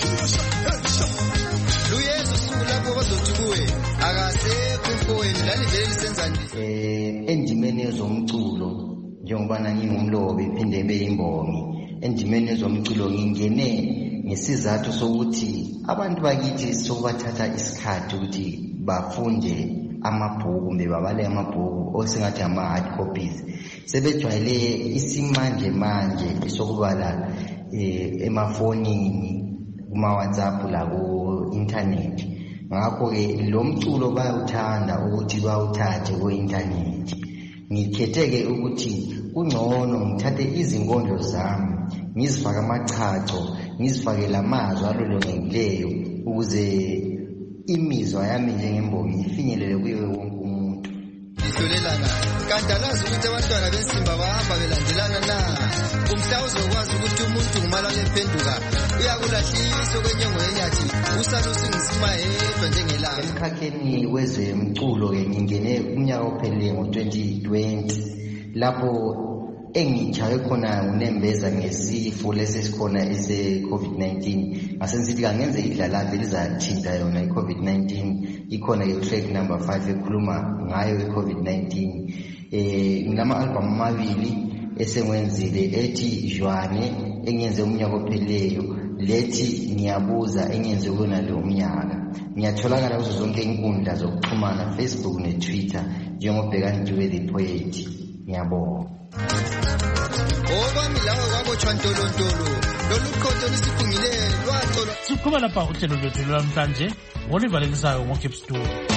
Speaker 2: Luyesu suku lapho bazothi kuwe akasekho mfowenu, lalivele lisenza nje.
Speaker 13: Eh, endimeni yezomculo njengobana ngingumlobi phinde beyimbongi, endimeni yezomculo ngingene ngesizathu sokuthi abantu bakithi sokubathatha isikhathi ukuthi bafunde amabhuku kumbe babale amabhuku osingathi ama hard copies. Sebejwayele isimanje manje isokubala eh, emafonini, kuma WhatsApp la ku internet. Ngakho ke lo mculo bayawuthanda ukuthi bawuthathe ku internet. Ngikhethe ukuthi kungcono ngithathe izinkondlo zami ngizifaka amachacho, ngizifake lamazwi alolongekileyo ukuze imizwa yami njengembongi ifinyelele kuye wonke umuntu.
Speaker 2: Ngihlolela kanti alazi ukuthi abantwana bensimba bahamba belandelana na. Umhla uzokwazi ukuthi umuntu ngumala lephenduka uyakulahlisa kwenyongo yenyathi usalusingizima yedwa njengelanga.
Speaker 13: Emkhakheni wezemculo ke ngingene umnyaka ophelele ngo-twenty twenty lapho engichaye khona unembeza ngesifo lesesikhona ise-covid nineteen ngasengisithi kangenze idlalazi elizathinta yona i-covid nineteen ikhona i-track number five ekhuluma ngayo i-covid nineteen. Eh ngilama-albhamu amabili esengwenzile ethi Jwane engenze umnyaka opheleyo, lethi Ngiyabuza engenze kona lo umnyaka. Ngiyatholakala kuzo zonke inkundla zokuxhumana Facebook ne-Twitter njengobhekani Dube the Poet. Ngiyabonga.
Speaker 2: Okwami lawa kwabotshwa ntolontolo lolu khonto lisiphungile lwatholwa.
Speaker 4: Sikhuluma lapha uhlelo lwethu lwamhlanje ngolivalekisayo ngoKipstone.